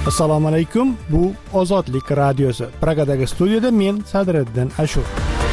Assalomu alaykum. Bu Ozodlik radiosi. Pragadagi studiyada men Sadriddin Ashur.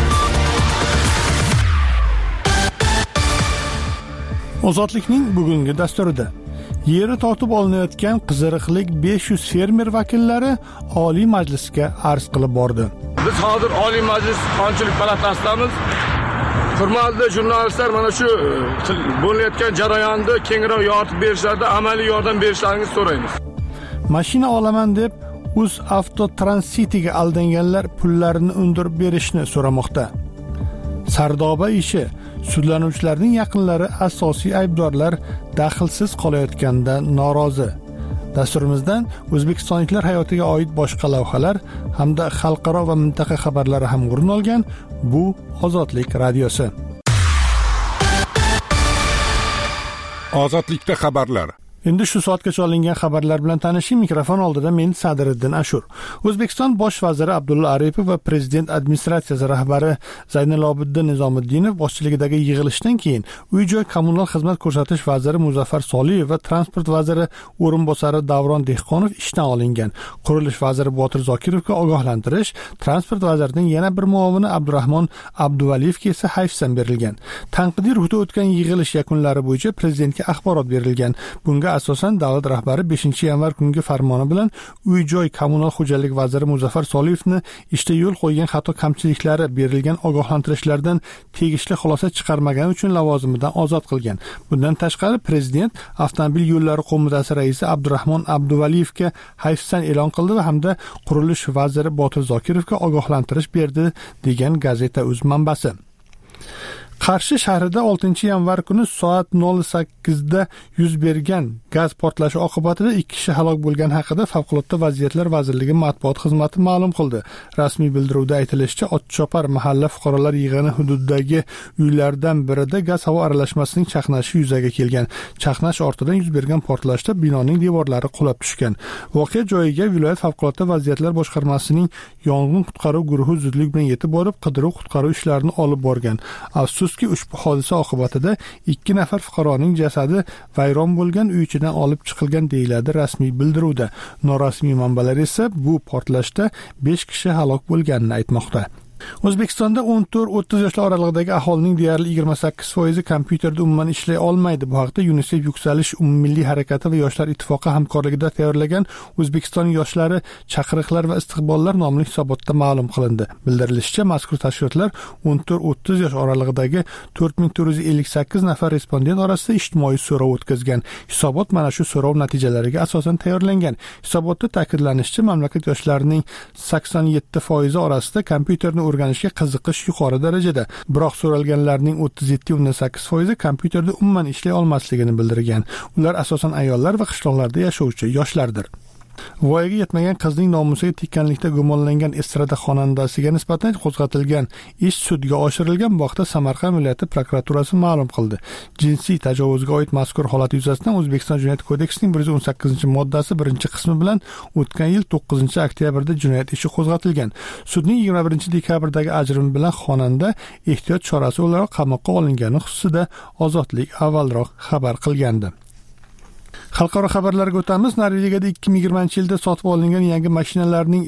Ozodlikning bugungi dasturida yeri tortib olinayotgan qiziriqlik 500 fermer vakillari Oliy Majlisga arz qilib bordi. Biz hozir Oliy Majlis Qonunchilik palatasidamiz. Hurmatli jurnalistlar, mana shu bo'layotgan jarayonni kengroq yoritib berishlarda amaliy yordam berishlaringizni so'raymiz. Mashina olaman deb UzAvto Transcity'ga aldanganlar pullarini undirib berishni so'ramoqda. Sardoba ishi sudlanuvchilarning yaqinlari asosiy aybdorlar daxlsiz qolayotganda norozi. Dasturimizdan o'zbekistonliklar hayotiga oid boshqa lavhalar hamda xalqaro va mintaqa xabarlari ham o'rin olgan. Bu Ozodlik radiosi. Ozodlikda xabarlar. Endi shu soatgacha olingan xabarlar bilan tanishing. Mikrofon oldida men Sadriddin Ashur. O'zbekiston bosh vaziri Abdulla Aripov va prezident administratsiyasi rahbari Zaynalobiddin Nizomiddinov boshchiligidagi yig'ilishdan keyin Uy-joy kommunal xizmat ko'rsatish vaziri Muzaffar Soliyev va transport vaziri o'rinbosari Davron Dehqonov ishdan olingan. Qurilish vaziri Botir Zokirovga ogohlantirish, transport vazirining yana bir muovini Abdurahmon Abduvaliyevga esa hayfsan berilgan. Tanqidiy ruhda o'tgan yig'ilish yakunlari bo'yicha prezidentga axborot berilgan. Bunga asosan davlat rahbari 5-yanvar kungi farmoni bilan Uy-joy kommunal xo'jalik vaziri Muzaffar Soliyevni ishda yo'l qo'ygan xato kamchiliklari berilgan ogohlantirishlardan tegishli xulosa chiqarmagani uchun lavozimidan ozod qilgan. Bundan tashqari prezident avtomobil yo'llari qo'mitasi raisi Abdurahmon Abduvaliyevga hayfsan e'lon qildi va hamda qurilish vaziri Botir Zokirovga ogohlantirish berdi, degan gazeta o'z manbasi. Qarshi shahrida 6-yanvar kuni soat 08:00da yuz bergan gaz portlashi oqibatida 2 kishi halok bo'lgani haqida Favqulodda vaziyatlar vazirligi matbuot xizmati ma'lum qildi. Rasmiy bildiruvda aytilishicha, Otchopar mahalla fuqarolar yig'ini hududidagi uylardan birida gaz havo aralashmasining chaqnashi yuzaga kelgan. Chaqnash ortidan yuz bergan portlashda binoning devorlari qulab tushgan. Voqea joyiga viloyat Favqulodda vaziyatlar boshqarmasining yong'in qutqaruv guruhi zudlik bilan yetib borib, qidiruv-qutqaruv ishlarini olib borgan. Afsuski, ushbu hodisa oqibatida 2 nafar fuqaroning jasadi vayron bo'lgan uy ichidan olib chiqilgan, deyiladi rasmiy bildiruvda. Norasmiy manbalar esa bu portlashda 5 kishi halok bo'lganini aytmoqda. O'zbekistonda 14-30 yoshlar oralig'idagi aholining deyarli 28% kompyuterda umuman ishlay olmaydi. Bu haqda UNICEF Yuksalish umummilliy harakati va Yoshlar ittifoqi hamkorligida tayyorlagan O'zbekiston yoshlari chaqiriqlar va istiqbollar nomli hisobotda ma'lum qilindi. Bildirilishicha, mazkur tashkilotlar 14-30 yosh oralig'idagi 4458 nafar respondent orasida ijtimoiy so'rov o'tkazgan. Hisobot mana shu so'rov natijalariga asosan tayyorlangan. Hisobotda ta'kidlanishicha, mamlakat yoshlarining 87% orasida kompyuterni o'rganishga qiziqish yuqori darajada. Biroq so'ralganlarning 37.8% kompyuterda umuman ishlay olmasligini bildirgan. Ular asosan ayollar va qishloqlarda yashovchi yoshlardir. Voyaga yetmagan qizning nomusiga tekkanlikda gumonlangan estrada xonandasiga nisbatan qo'zg'atilgan ish sudga oshirilgan. Bu haqda Samarqand viloyati prokuraturasi ma'lum qildi. Jinsiy tajovuzga oid mazkur holat yuzasidan O'zbekiston Jinoyat kodeksining 118-moddasi 1-qismi bilan o'tgan yil 9-oktyabrda jinoyat ishi qo'zg'atilgan. Sudning 21-dekabrdagi ajrimi bilan xonanda ehtiyot chorasi o'laroq qamoqqa olingani xususida Ozodlik avvalroq xabar qilgandi. Xalqaro xabarlarga o'tamiz. Norvegiyada 2020-yilda sotib olingan yangi mashinalarning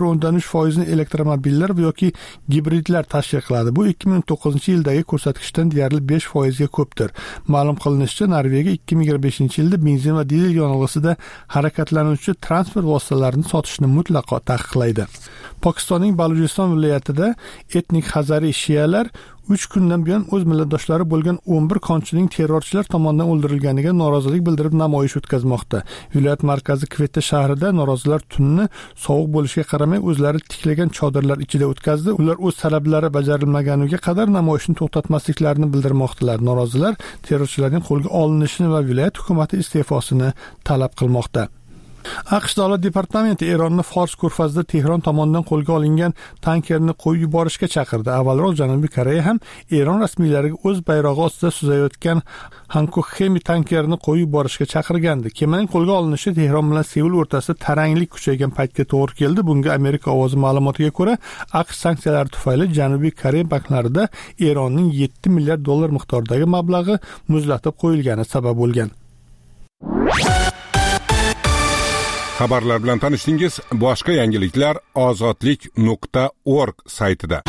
53% elektromobillar yoki gibridlar tashkil qiladi. Bu 2009-yildagi ko'rsatkichdan deyarli 5% ga ko'pdir. Ma'lum qilinishicha, Norvegiya 2025-yilda benzin va dizel yonilg'isida harakatlanuvchi transport vositalarini sotishni mutlaqo taqiqlaydi. Pokistonning Balujiston viloyatida etnik Hazari shiyalar 3 kundan buyon o'z millatdoshlari bo'lgan 11 konchining terrorchilar tomonidan o'ldirilganiga norozilik bildirib namoyish o'tkazmoqda. Viloyat markazi Kvetta shahrida norozilar tunni sovuq bo'lishiga qaramay o'zlari tiklagan chodirlar ichida o'tkazdi. Ular o'z talablari bajarilmaganiga qadar namoyishni to'xtatmasliklarini bildirmoqdalar. Norozilar terrorchilarning qo'lga olinishini va viloyat hukumati iste'fosini talab qilmoqda. AQSh Davlat departamenti Eronni Fors ko'rfazida Tehron tomonidan qo'lga olingan tankerni qo'yib yuborishga chaqirdi. Avvalroq Janubiy Koreya ham Eron rasmiylariga o'z bayrog'i ostida suzayotgan Hankook Hemi tankerini qo'yib yuborishga chaqirgandi. Kemaning qo'lga olinishi Tehron bilan Seul o'rtasida taranglik kuchaygan paytga to'g'ri keldi. Bunga Amerika ovozi ma'lumotiga ko'ra, AQSh sanksiyalari tufayli Janubiy Koreya banklarida Eronning $7 milliard miqdoridagi mablag'i muzlatib qo'yilgani sabab bo'lgan. Xabarlar bilan tanishdingiz. Boshqa yangiliklar ozodlik.org saytida.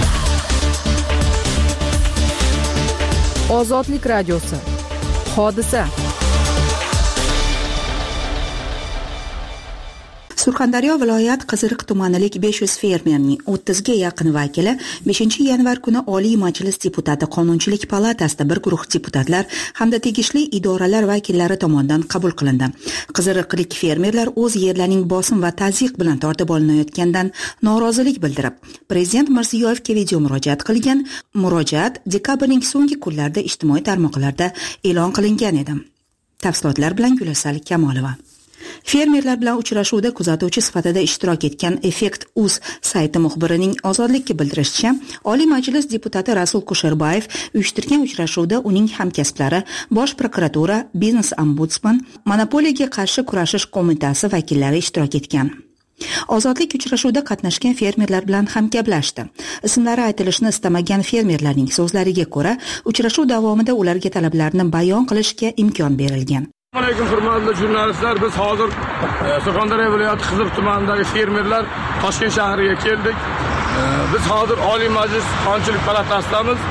Ozodlik radiosi. Hodisa. Surxondaryo viloyat Qiziriq tumanilik 500 fermerning 30 ga yaqin vakili 5-yanvar kuni Oliy Majlis deputati Qonunchilik palatasida bir guruh deputatlar hamda tegishli idoralar vakillari tomonidan qabul qilindi. Qiziriqlik fermerlar o'z yerlarining bosim va tazyiq bilan tortib olinayotganidan norozilik bildirib, Prezident Mirziyoyevga video murojaat qilgan. Murojaat dekabrning so'nggi kunlarida ijtimoiy tarmoqlarda e'lon qilingan edi. Tafsilotlar bilan Gulasal Kamolova. Fermerlar bilan uchrashuvda kuzatuvchi sifatida ishtirok etgan Effekt.uz sayti muxbirining Ozodlikka bildirishicha, Oliy Majlis deputati Rasul Kusherbayev uyushtirgan uchrashuvda uning hamkasblari, Bosh prokuratura, Biznes ombudsman, Monopoliyaga qarshi kurashish qo'mitasi vakillari ishtirok etgan. Ozodlik uchrashuvda qatnashgan fermerlar bilan hamgaplashdi. Ismlari aytilishni istamagan fermerlarning so'zlariga ko'ra, uchrashuv davomida ularga talablarni bayon qilishga imkon berilgan. Assalomu alaykum hurmatli jurnalistlar. Biz hozir Surxondaryo viloyati Qiziriq tumanidagi fermerlar Toshkent shahriga keldik. Biz hozir Oliy Majlis Qonunchilik palatasidamiz.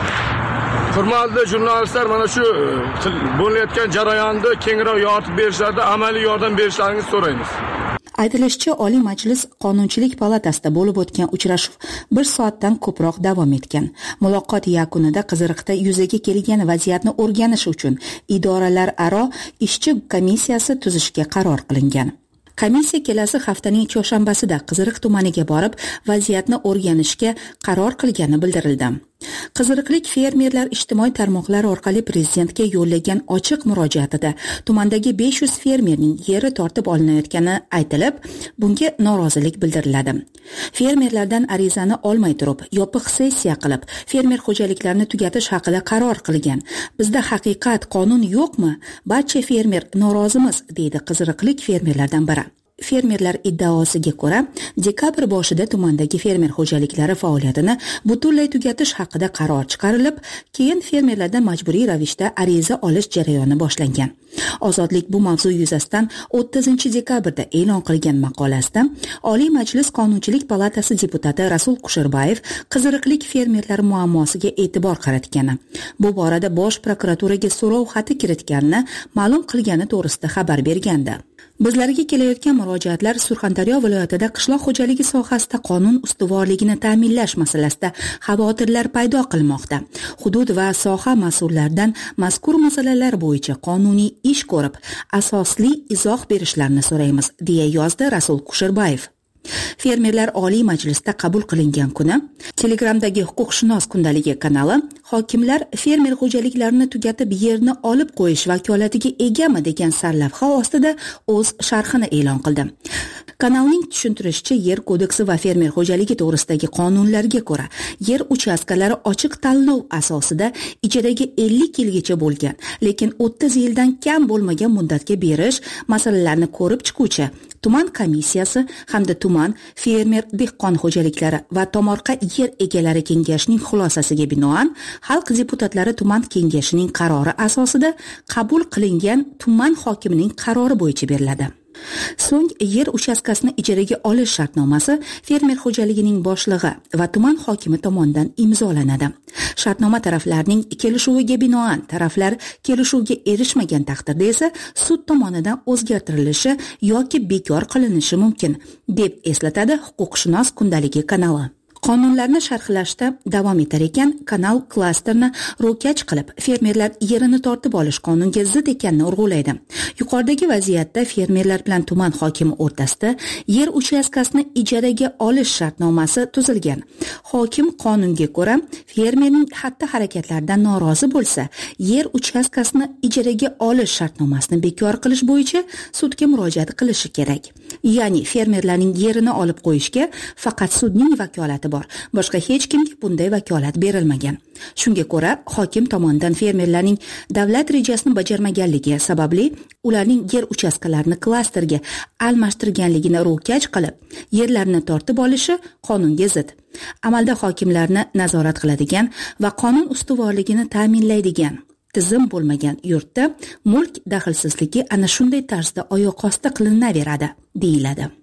Hurmatli jurnalistlar, mana shu bo'layotgan jarayonda kengroq yoritib berishlarda amaliy yordam berishlaringizni so'raymiz. Aytilishicha, Oliy Majlis Qonunchilik palatasida bo'lib o'tgan uchrashuv 1 soatdan ko'proq davom etgan. Muloqot yakunida Qiziriqda yuzaga kelgan vaziyatni o'rganish uchun idoralararo ishchi komissiyasi tuzishga qaror qilingan. Komissiya kelasi haftaning chorshanbasida Qiziriq tumaniga borib, vaziyatni o'rganishga qaror qilgani bildirildi. Qiziriqlik fermerlar ijtimoiy tarmoqlar orqali prezidentga yo'llagan ochiq murojaatida tumandagi 500 fermerning yeri tortib olinayotgani aytilib, bunga norozilik bildiriladi. Fermerlardan arizani olmay turib, yopiq sessiya qilib, fermer xo'jaliklarini tugatish haqida qaror qilgan. Bizda haqiqat, qonun yo'qmi? Barcha fermer norozimiz, deydi qiziriqlik fermerlardan biri. Fermerlar iddaosiga ko'ra, dekabr boshida tumandagi fermer xo'jaliklari faoliyatini butunlay tugatish haqida qaror chiqarilib, keyin fermerlardan majburiy ravishda ariza olish jarayoni boshlangan. Ozodlik bu mavzu yuzasidan 30 dekabrda e'lon qilgan maqolasida Oliy Majlis Qonunchilik palatasi deputati Rasul Kusherbayev qiziriqlik fermerlar muammosiga e'tibor qaratgani, bu borada Bosh prokuraturaga so'rov xati kiritganini ma'lum qilgani to'g'risida xabar bergandi. Bizlarga kelayotgan murojaatlar Surxondaryo viloyatida qishloq xo'jaligi sohasida qonun ustuvorligini ta'minlash masalasida xavotirlar paydo qilmoqda. Hudud va soha mas'ullaridan mazkur masalalar bo'yicha qonuniy ish ko'rib, asosli izoh berishlarini so'raymiz, deya yozdi Rasul Kusherbayev. Fermerlar Oliy Majlisda qabul qilingan kuni Telegramdagi Huquqshunos kundaligi kanali hokimlar fermer xo'jaliklarini tugatib yerni olib qo'yish vakolatiga egami degan sarlavha ostida o'z sharhini e'lon qildi. Kanalning tushuntirishicha, Yer kodeksi va fermer xo'jaligi to'g'risidagi qonunlarga ko'ra, yer uchastkalari ochiq tanlov asosida ijaraga 50 yilgacha bo'lgan, lekin 30 yildan kam bo'lmagan muddatga berish masalalarini ko'rib chiquvchi tuman komissiyasi hamda tuman fermer dehqon xo'jaliklari va tomorqa yer egalari kengashining xulosasiga binoan xalq deputatlari tuman kengashining qarori asosida qabul qilingan tuman hokimining qarori bo'yicha beriladi. So'ng yer uchastkasini ijaraga olish shartnomasi fermer xo'jaligining boshlig'i va tuman hokimi tomonidan imzolanadi. Shartnoma taraflarning kelishuviga binoan taraflar kelishuvga erishmagan taqdirda esa sud tomonidan o'zgartirilishi yoki bekor qilinishi mumkin, deb eslatadi Huquqshunos kundaligi kanali. Qonunlarni sharhlashda davom etar ekan, kanal klasterni ro'kach qilib, fermerlar yerini tortib olish qonunga zid ekanini urg'ulaydi. Yuqoridagi vaziyatda fermerlar bilan tuman hokimi o'rtasida yer uchastkasini ijaraga olish shartnomasi tuzilgan. Hokim qonunga ko'ra, fermerning xatti-harakatlaridan norozi bo'lsa, yer uchastkasini ijaraga olish shartnomasini bekor qilish bo'yicha sudga murojaat qilishi kerak. Ya'ni fermerlarning yerini olib qo'yishga faqat sudning vakolati bor. Boshqa hech kimga bunday vakolat berilmagan. Shunga ko'ra, hokim tomonidan fermerlarning davlat rejasini bajarmaganligi sababli ularning yer uchastkalarini klasterga almashtirganligini ro'kach qilib, yerlarni tortib olishi qonunga zid. Amalda hokimlarni nazorat qiladigan va qonun ustuvorligini ta'minlaydigan tizim bo'lmagan yurtda mulk daxlsizligi ana shunday tarzda oyoq osti qilinaveradi, deyiladi.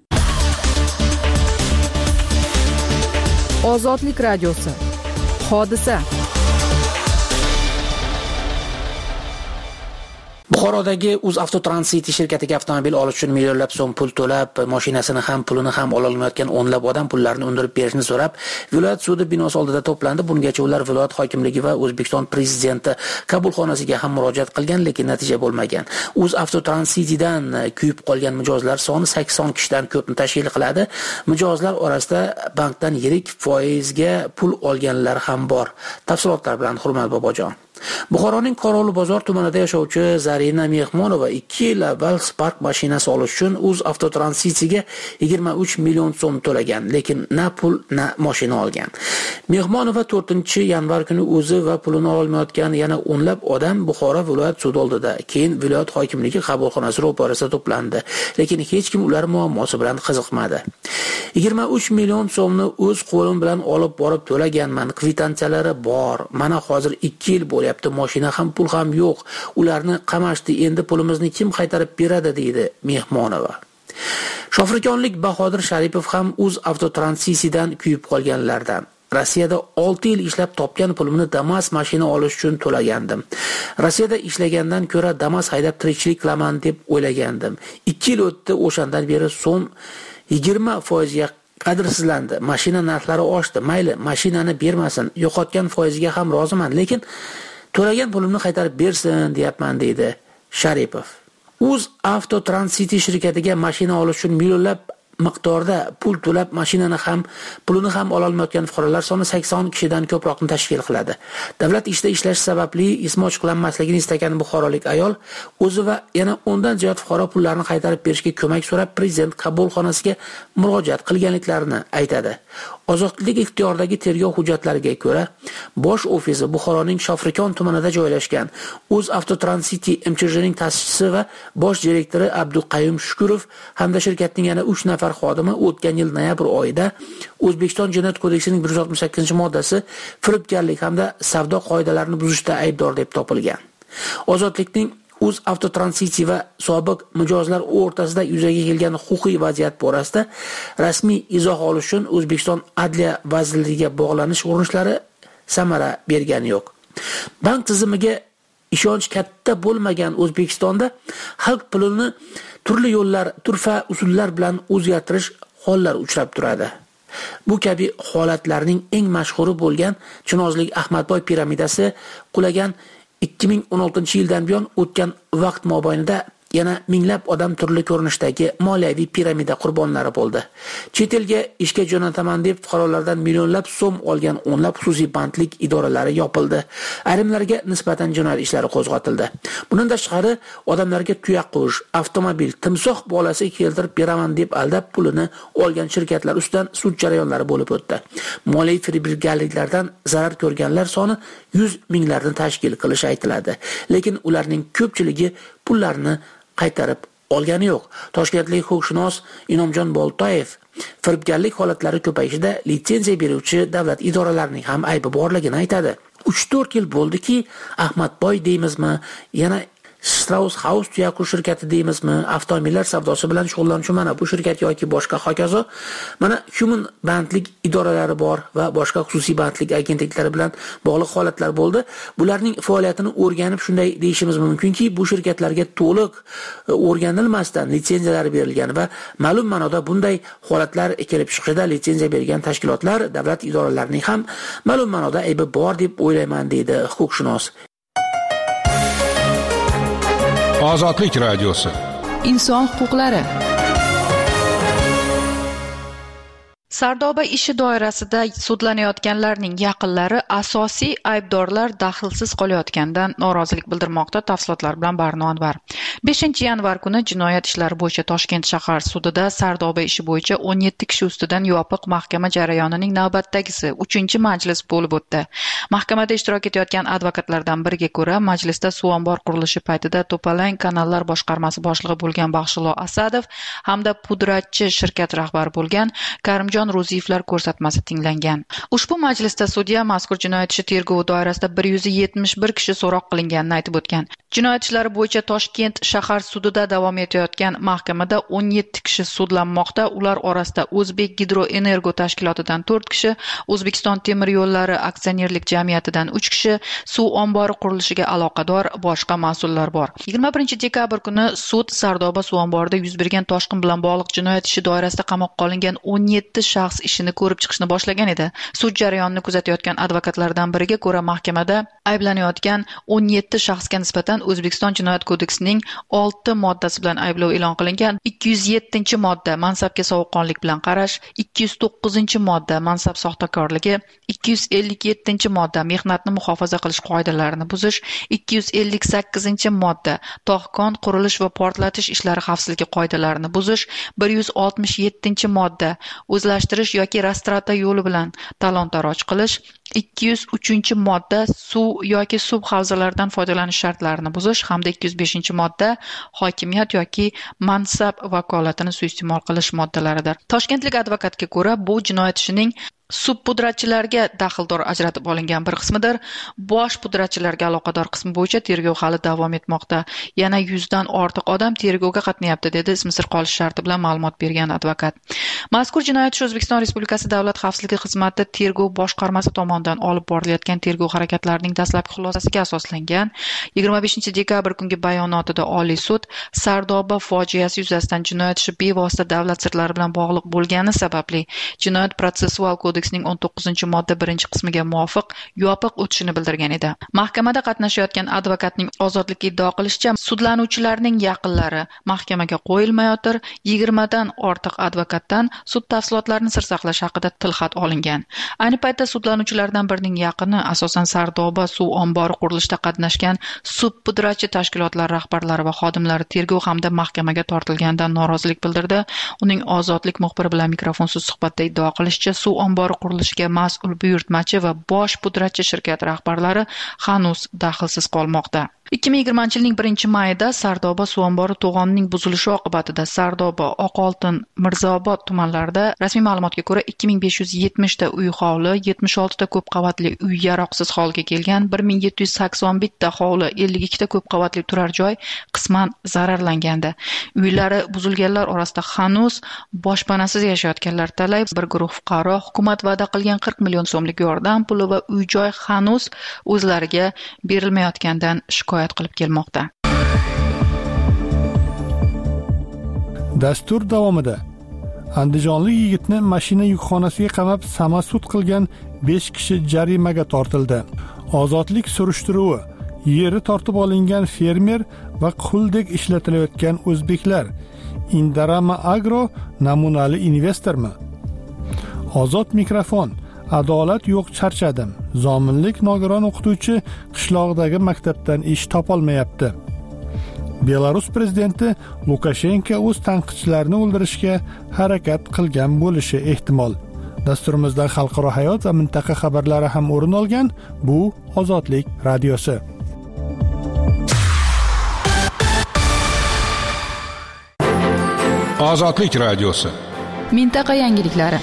Ozodlik radiosi. Hodisa. Buxorodagi UzAvtoTransit shirkatiga avtomobil olish uchun millionlab so'm pul to'lab, mashinasini ham, pulini ham ola olmayotgan o'nlab odam pullarini undirib berishni so'rab, viloyat sudi binosi oldida to'plandi. Bungacha ular viloyat hokimligi va O'zbekiston prezidenti qabulxonasiga ham murojaat qilgan, lekin natija bo'lmagan. UzAvtoTransitdan kuyib qolgan mijozlar soni 80 kishidan ko'pni tashkil qiladi. Mijozlar orasida bankdan yirik foizga pul olganlar ham bor. Tafsilotlar bilan Hurmat Bobojon. Buxoroning Qorovul bozor tumanida yashovchi Zarina Mehmonova 2 yil avval Spark mashinasi olish uchun UzAvtoTransitga 23 million so'm to'lagan, lekin na pul, na mashina olgan. Mehmonova 4-yanvar kuni o'zi va pulini olmayotgan yana o'nlab odam Buxoro viloyat sudi oldida, keyin viloyat hokimligi qabulxonasi ro'parasida to'plandi, lekin hech kim ular muammosi bilan qiziqmadi. 23 million so'mni o'z qo'lim bilan olib borib to'laganman, kvitantsiyalari bor. Mana hozir 2 yil bo'lyapti, mashina ham, pul ham yo'q. Ularni qamashdi, endi pulimizni kim qaytarib beradi, deydi Mehmonova. Shofirkonlik Bahodir Sharipov ham UzAvtoTransitdan kuyib qolganlardan. Rossiyada 6 yil ishlab topgan pulimni Damas mashina olish uchun to'lagandim. Rossiyada ishlagandan ko'ra Damas haydab tirikchilik qilaman deb o'ylagandim. 2 yil o'tdi, o'shandan beri so'm 20% ga qadrsizlandi. Mashina narxlari oshdi. Mayli, mashinani bermasin, yo'qotgan foiziga ham roziman, lekin to'lagan pulimni qaytarib bersin, deyapman, deydi Sharipov. UzAvtoTransit shirkatiga mashina olish uchun millionlab miqdorda pul to'lab, mashinani ham, pulini ham ola olmayotgan fuqarolar soni 80 kishidan ko'proqni tashkil qiladi. Davlat ishda ishlash sababli ismi ochiqlanmasligini istagan buxorolik ayol o'zi va yana 10 dan ziyod fuqaro pullarni qaytarib berishga ko'mak so'rab prezident qabulxonasiga murojaat qilganliklarini aytadi. Ozodlik ixtiyoridagi tergov hujjatlariga ko'ra, bosh ofisi Buxoroning Shofirkon tumanida joylashgan. UzAvtoTransit MChJning ta'sischisi va bosh direktori Abduqayyum Shukurov hamda shirkatning yana 3 nafar xodimi o'tgan yil noyabr oyida O'zbekiston Jinoyat kodeksining 168-moddasi firibgarlik hamda savdo qoidalarini buzishda aybdor deb topilgan. Ozodlikning UzAvtoTransit va sobiq mijozlar o'rtasida yuzaga kelgan huquqiy vaziyat borasida rasmiy izoh olish uchun O'zbekiston Adliya vazirligiga bog'lanish urinishlari samara bergani yo'q. Bank tizimiga ishonch katta bo'lmagan O'zbekistonda xalq pulini turli yo'llar, turfa usullar bilan o'zgartirish hollari uchrab turadi. Bu kabi holatlarning eng mashhuri bo'lgan Chinozlik Ahmadboy piramidasi qulagan 2016-yildan buyon o'tgan vaqt mobaynida yana minglab odam turli ko'rinishdagi moliyaviy piramida qurbonlari bo'ldi. Chet elga ishga jo'nataman deb fuqarolardan millionlab so'm olgan o'nlab xususiy bandlik idoralari yopildi. Ayrimlarga nisbatan jinoyat ishlari qo'zg'atildi. Bundan tashqari odamlarga tuyaqush, avtomobil, timsoh bolasi keltirib beraman deb aldab pulini olgan shirkatlar ustidan sud jarayonlari bo'lib o'tdi. Moliyaviy firibgarliklardan zarar ko'rganlar soni 100 minglarni tashkil qilishi aytiladi. Lekin ularning ko'pchiligi pullarni qaytarib olgani yo'q. Toshkentlik huquqshunos Inomjon Boltoyev firibgarlik holatlari ko'payishida litsenziya beruvchi davlat idoralarining ham aybi borligini aytadi. 3-4 yil bo'ldiki, Ahmadboy deymizmi, yana Strauss House tuyaqush shirkati deymizmi, avtomobillar savdosi bilan shug'ullanuvchi mana bu shirkat yoki boshqa hokazo, mana human bandlik idoralari bor va boshqa xususiy bandlik agentliklari bilan bog'liq holatlar bo'ldi. Bularning faoliyatini o'rganib shunday deyishimiz mumkinki, bu shirkatlarga to'liq o'rganilmasdan litsenziyalar berilgan va ma'lum ma'noda bunday holatlar kelib chiqishida litsenziya bergan tashkilotlar, davlat idoralarining ham ma'lum ma'noda aybi bor deb o'ylayman, deydi huquqshunos. Ozodlik radiosi. Inson huquqlari. Sardoba ishi doirasida sudlanayotganlarning yaqinlari asosiy aybdorlar daxlsiz qolayotganidan norozilik bildirmoqda. Tafsilotlar bilan Barno Anvar. 5-yanvar kuni jinoyat ishlari bo'yicha Toshkent shahar sudida Sardoba ishi bo'yicha 17 kishi ustidan yopiq mahkama jarayonining navbatdagisi 3-majlis bo'lib o'tdi. Mahkamada ishtirok etayotgan advokatlardan biriga ko'ra, majlisda suv ombor qurilishi paytida To'palang kanallar boshqarmasi boshlig'i bo'lgan Baxshilo Asadov hamda pudratchi shirkat rahbari bo'lgan Karimjon Ro'ziyevlar ko'rsatmasi tinglangan. Ushbu majlisda sudya mazkur jinoyat ishi tergovi doirasida 171 kishi so'roq qilinganini aytib o'tgan. Jinoyat ishlari bo'yicha Toshkent shahar sudida davom etayotgan mahkamada 17 kishi sudlanmoqda. Ular orasida O'zbek Gidroenergo tashkilotidan 4 kishi, O'zbekiston temir yo'llari aksionerlik jamiyatidan 3 kishi, suv ombori qurilishiga aloqador boshqa mas'ullar bor. 21 dekabr kuni sud Sardoba suv omborida yuz bergan toshqin bilan bog'liq jinoyat ishi doirasida qamoqqa olingan 17 shaxs ishini ko'rib chiqishni boshlagan edi. Sud jarayonini kuzatayotgan advokatlardan biriga ko'ra, mahkamada ayblanayotgan 17 shaxsga nisbatan O'zbekiston Jinoyat kodeksining 6 moddasi bilan ayblov e'lon qilingan. 207-modda mansabga sovuqqonlik bilan qarash, 209-modda mansab soxtakorligi, 257-modda mehnatni muhofaza qilish qoidalarini buzish, 258-modda tog'kon qurilish va portlatish ishlari xavfsizligi qoidalarini buzish, 167-modda o'zlashtirish yoki rastrata yo'li bilan talon-taroj qilish, 203-modda suv yoki suv havzalaridan foydalanish shartlarini buzish hamda 205-modda hokimiyat yoki mansab vakolatini suiiste'mol qilish moddalaridir. Toshkentlik advokatga ko'ra, bu jinoyat ishining subpudratchilarga daxldor ajratib olingan bir qismidir. Bosh pudratchilarga aloqador qismi bo'yicha tergov hali davom etmoqda. Yana 100 dan ortiq odam tergovga qatnayapti, dedi ismi sir qolish sharti bilan ma'lumot bergan advokat. Mazkur jinoyat ishi O'zbekiston Respublikasi Davlat xavfsizligi xizmati tergov boshqarmasi tomonidan olib borilayotgan tergov harakatlarining dastlabki xulosasiga asoslangan. 25 dekabr kungi bayonotida Oliy sud Sardoba fojiasi yuzasidan jinoyat ishi bevosita davlat sirlari bilan bog'liq bo'lgani sababli jinoyat protsessual kodeksining 19-modda 1-qismiga muvofiq yopiq o'tishini bildirgan edi. Mahkamada qatnashayotgan advokatning ozodlikka iddao qilishicha, sudlanuvchilarning yaqinlari mahkamaga qo'yilmayotir, 20 dan ortiq advokatdan sud tafsilotlarini sir saqlash haqida tilxat olingan. Ayni paytda sudlanuvchilardan birining yaqini asosan Sardoba suv ombori qurilishida qatnashgan subpudratchi tashkilotlar rahbarlari va xodimlari tergov hamda mahkamaga tortilganidan norozilik bildirdi. Uning Ozodlik muxbiri bilan mikrofonsiz suhbatda iddao qilishicha, suv ombori qurilishiga mas'ul buyurtmachi va bosh pudratchi shirkat rahbarlari hanuz daxlsiz qolmoqda. 2020-yilning 1-mayida Sardoba suv ombori to'g'onining buzilishi oqibatida Sardoba, Oqoltin, Mirzaobod tumanlarida rasmiy ma'lumotga ko'ra 2570 ta uy hovli, 76 ta ko'p qavatli uy yaroqsiz holga kelgan, 1781 ta hovli, 52 ta ko'p qavatli turar joy qisman zararlangandi. Uylari buzilganlar orasida hanuz boshpanasiz yashayotganlar talay, bir guruh fuqaro hukumat va'da qilgan 40 million so'mlik yordam puli va uy-joy hanuz o'zlariga berilmayotgandan shikoyat qilib kelmoqda. Dastur davomida andijonlik yigitni mashina yukxonasiga qamab samasud qilgan 5 kishi jarimaga tortildi. Ozodlik surishtiruvi, yeri tortib olingan fermer va quldek ishlatilayotgan o'zbeklar. Indarama Agro namunali investormi? Ozod mikrofon. Adolat yo'q, charchadim. Zominlik nogiron o'qituvchi qishloqdagi maktabdan ish topolmayapti. Belarus prezidenti Lukashenko o'z tanqidchilarini o'ldirishga harakat qilgan bo'lishi ehtimol. Dasturimizda xalqaro hayot va mintaqa xabarlari ham o'rin olgan. Bu Ozodlik radiosi. Ozodlik radiosi. Mintaqa yangiliklari.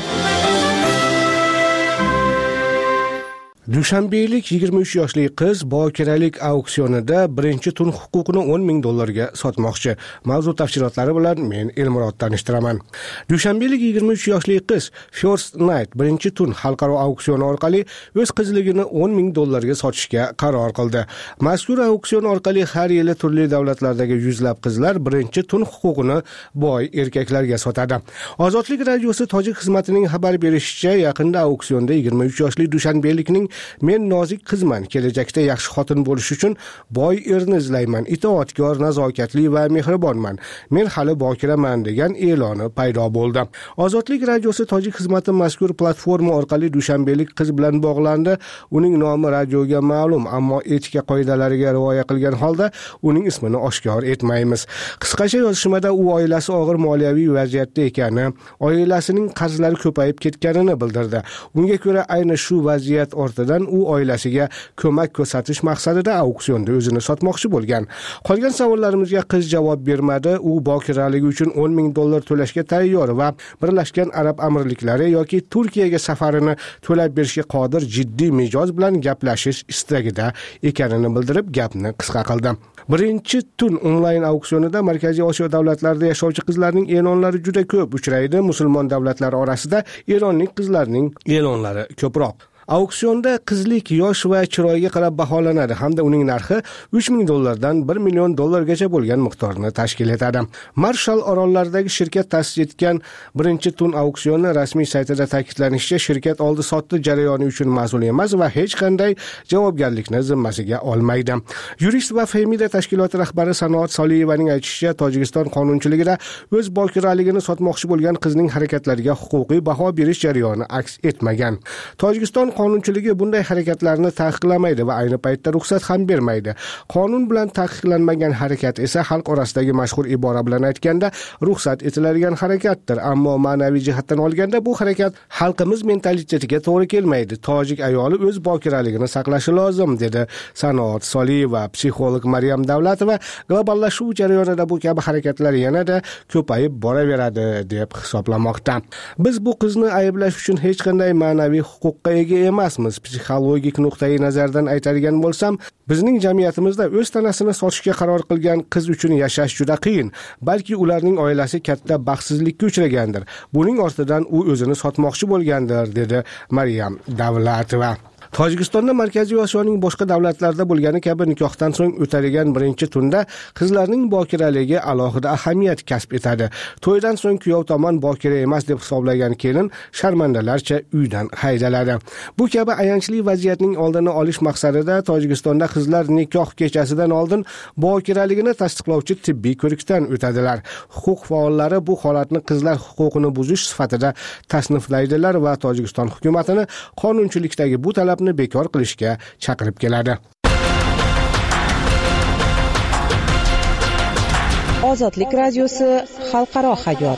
Dushanbeylik 23 yoshli qiz bokiralik auksionida birinchi tun huquqini $10,000 sotmoqchi. Mavzu tafsilotlari bilan men Elmurod tanishtiraman. Dushanbeylik 23 yoshli qiz First Night birinchi tun xalqaro auksioni orqali o'z qizligini $10,000 sotishga qaror qildi. Mazkur auksion orqali har yili turli davlatlardagi yuzlab qizlar birinchi tun huquqini boy erkaklarga sotadi. Ozodlik radiosi tojik xizmatining xabar berishicha, yaqinda auksionda 23 yoshli dushanbeylikning "Men nozik qizman, kelajakda yaxshi xotin bo'lish uchun boy erni izlayman, itoatkor, nazokatli va mehribonman. Men hali bokiraman" degan e'loni paydo bo'ldi. Ozodlik radiosi tojik xizmati mazkur platforma orqali dushanbeylik qiz bilan bog'landi. Uning nomi radioga ma'lum, ammo etika qoidalariga rioya qilgan holda uning ismini oshkor etmaymiz. Qisqacha yozishmada u oilasi og'ir moliyaviy vaziyatda ekani, oilasining qarzlari ko'payib ketganini bildirdi. Unga ko'ra ayni shu vaziyat ortida ortidan u oilasiga ko'mak ko'rsatish maqsadida auksionda o'zini sotmoqchi bo'lgan. Qolgan savollarimizga qiz javob bermadi. U bokiraligi uchun $10,000 to'lashga tayyor va Birlashgan Arab Amirliklari yoki Turkiyaga safarini to'lab berishga qodir jiddiy mijoz bilan gaplashish istagida ekanini bildirib, gapni qisqa qildi. Birinchi tun onlayn auksionida Markaziy Osiyo davlatlarida yashovchi qizlarning e'lonlari juda ko'p uchraydi. Musulmon davlatlar orasida Eronlik qizlarning e'lonlari ko'proq. Auksionda qizlik yosh va chiroyiga qarab baholanadi hamda uning narxi $3,000 dan $1 million gacha bo'lgan miqdorni tashkil etadi. Marshall orollaridagi shirkat ta'sis etgan birinchi tun auksioni rasmiy saytida ta'kidlanishicha, shirkat oldi-sotdi jarayoni uchun mas'ul emas va hech qanday javobgarlikni zimmasiga olmaydi. Yurist va Femida tashkiloti rahbari Sanoat Soliyevaning aytishicha, Tojikiston qonunchiligida o'z bokiraligini sotmoqchi bo'lgan qizning harakatlariga huquqiy baho berish jarayoni aks etmagan. Tojikiston qonunchiligi bunday harakatlarni taqiqlamaydi va ayni paytda ruxsat ham bermaydi. Qonun bilan taqiqlanmagan harakat esa xalq orasidagi mashhur ibora bilan aytganda ruxsat etiladigan harakatdir, ammo ma'naviy jihatdan olganda bu harakat xalqimiz mentalitetiga to'g'ri kelmaydi. Tojik ayoli o'z bokiraligini saqlashi lozim, dedi Sanoat Soliyeva. Psixolog Maryam Davlatova globallashuv jarayonida bu kabi harakatlar yanada ko'payib boraveradi deb hisoblamoqda. Biz bu qizni ayblash uchun hech qanday ma'naviy huquqqa ega emasmiz. Psixologik nuqtai nazardan aytadigan bo'lsam, bizning jamiyatimizda o'z tanasini sotishga qaror qilgan qiz uchun yashash juda qiyin. Balki ularning oilasi katta baxtsizlikka uchragandir. Buning ortidan u o'zini sotmoqchi bo'lgandir, dedi Maryam Davlatova. Tojikistonda Markaziy Osiyoning boshqa davlatlarida bo'lgani kabi nikohdan so'ng o'tadigan birinchi tunda qizlarning bokiraligi alohida ahamiyat kasb etadi. To'ydan so'ng kuyov tomon bokira emas deb hisoblagan kelin sharmandalarcha uydan haydaladi. Bu kabi ayanchli vaziyatning oldini olish maqsadida Tojikistonda qizlar nikoh kechasidan oldin bokiraligini tasdiqlovchi tibbiy ko'rikdan o'tadilar. Huquq faollari bu holatni qizlar huquqini buzish sifatida tasniflaydilar va Tojikiston hukumatini qonunchilikdagi bu talabni bekor qilishga chaqirib keladi. Ozodlik radiosi xalqaro hayot.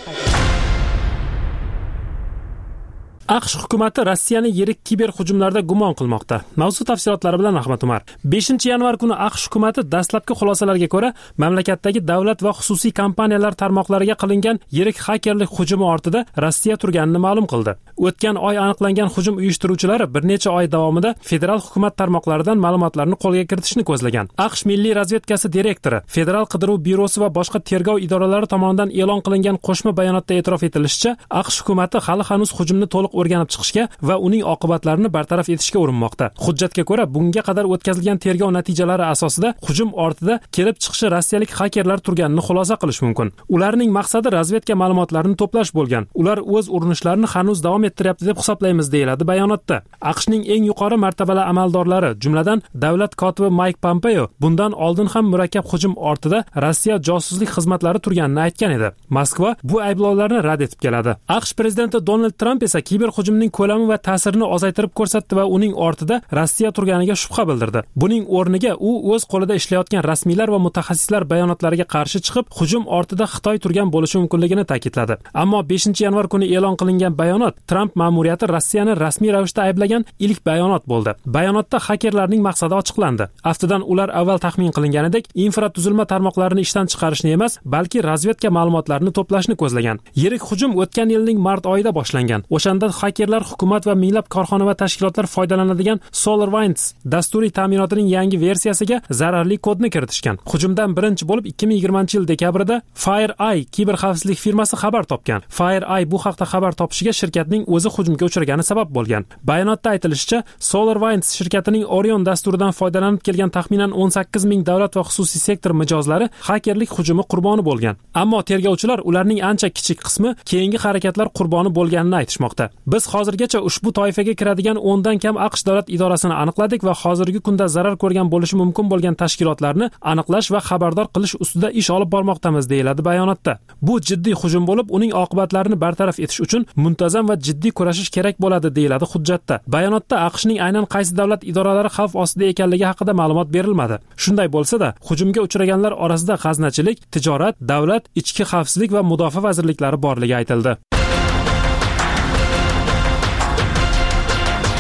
AQSh hukumati Rossiyani yirik kiber hujumlarda gumon qilmoqda. Mavzu tafsilotlari bilan Ahmad Umar. 5-yanvar kuni AQSh hukumati dastlabki xulosalarga ko'ra, mamlakatdagi davlat va xususiy kompaniyalar tarmoqlariga qilingan yirik hakerlik hujumi ortida Rossiya turganini ma'lum qildi. O'tgan oy aniqlangan hujum uyushtiruvchilari bir necha oy davomida federal hukumat tarmoqlaridan ma'lumotlarni qo'lga kiritishni ko'zlagan. AQSh Milliy razvedkasi direktori, Federal qidiruv byurosi va boshqa tergov idoralari tomonidan e'lon qilingan qo'shma bayonotda e'tirof etilishicha, AQSh hukumati hali hanuz hujumni to'liq o'rganib chiqishga va uning oqibatlarini bartaraf etishga urinmoqda. Hujjatga ko'ra, bunga qadar o'tkazilgan tergov natijalari asosida hujum ortida kelib chiqishi rossiyalik hakerlar turganini xulosa qilish mumkin. Ularning maqsadi razvedka ma'lumotlarini to'plash bo'lgan. Ular o'z urinishlarini hanuz davom ettiryapti deb hisoblaymiz, deyiladi bayonotda. AQShning eng yuqori martabali amaldorlari, jumladan davlat kotibi Mike Pompeo, bundan oldin ham murakkab hujum ortida Rossiya josuslik xizmatlari turganini aytgan edi. Moskva bu ayblovlarni rad etib keladi. AQSh prezidenti Donald Trump esa kiber hujumning ko'lami va ta'sirini ozaytirib ko'rsatdi va uning ortida Rossiya turganiga shubha bildirdi. Buning o'rniga u o'z qo'lida ishlayotgan rasmiylar va mutaxassislar bayonotlariga qarshi chiqib, hujum ortida Xitoy turgan bo'lishi mumkinligini ta'kidladi. Ammo 5-yanvar kuni e'lon qilingan bayonot Trump ma'muriyati Rossiyani rasmiy ravishda ayblagan ilk bayonot bo'ldi. Bayonotda hakerlarning maqsadi ochiqlandi. Aftidan ular avval taxmin qilinganidek infratuzilma tarmoqlarini ishdan chiqarishni emas, balki razvedka ma'lumotlarini to'plashni ko'zlagan. Yirik hujum o'tgan yilning mart oyida boshlangan. O'shanda hakerlar hukumat va minglab korxona va tashkilotlar foydalanadigan SolarWinds dasturiy ta'minotining yangi versiyasiga zararli kodni kiritishgan. Hujumdan birinchi bo'lib 2020-yil dekabrida FireEye kiber xavfsizlik firmasi xabar topgan. FireEye bu haqda xabar topishiga shirkatning o'zi hujumga uchragani sabab bo'lgan. Bayonotda aytilishicha, SolarWinds shirkatining Orion dasturidan foydalanib kelgan taxminan 18,000 davlat va xususiy sektor mijozlari hakerlik hujumi qurboni bo'lgan. Ammo tergovchilar ularning ancha kichik qismi keyingi harakatlar qurboni bo'lganini aytishmoqda. Biz hozirgacha ushbu toifaga kiradigan 10 dan kam AQSh davlat idorasini aniqladik va hozirgi kunda zarar ko'rgan bo'lishi mumkin bo'lgan tashkilotlarni aniqlash va xabardor qilish ustida ish olib bormoqdamiz, deyiladi bayonotda. Bu jiddiy hujum bo'lib, uning oqibatlarini bartaraf etish uchun muntazam va jiddiy kurashish kerak bo'ladi, deyiladi hujjatda. Bayonotda AQShning aynan qaysi davlat idoralari xavf ostida ekanligi haqida ma'lumot berilmadi. Shunday bo'lsa-da, hujumga uchraganlar orasida g'aznachilik, tijorat, davlat, ichki xavfsizlik va mudofaa vazirliklari borligi aytildi.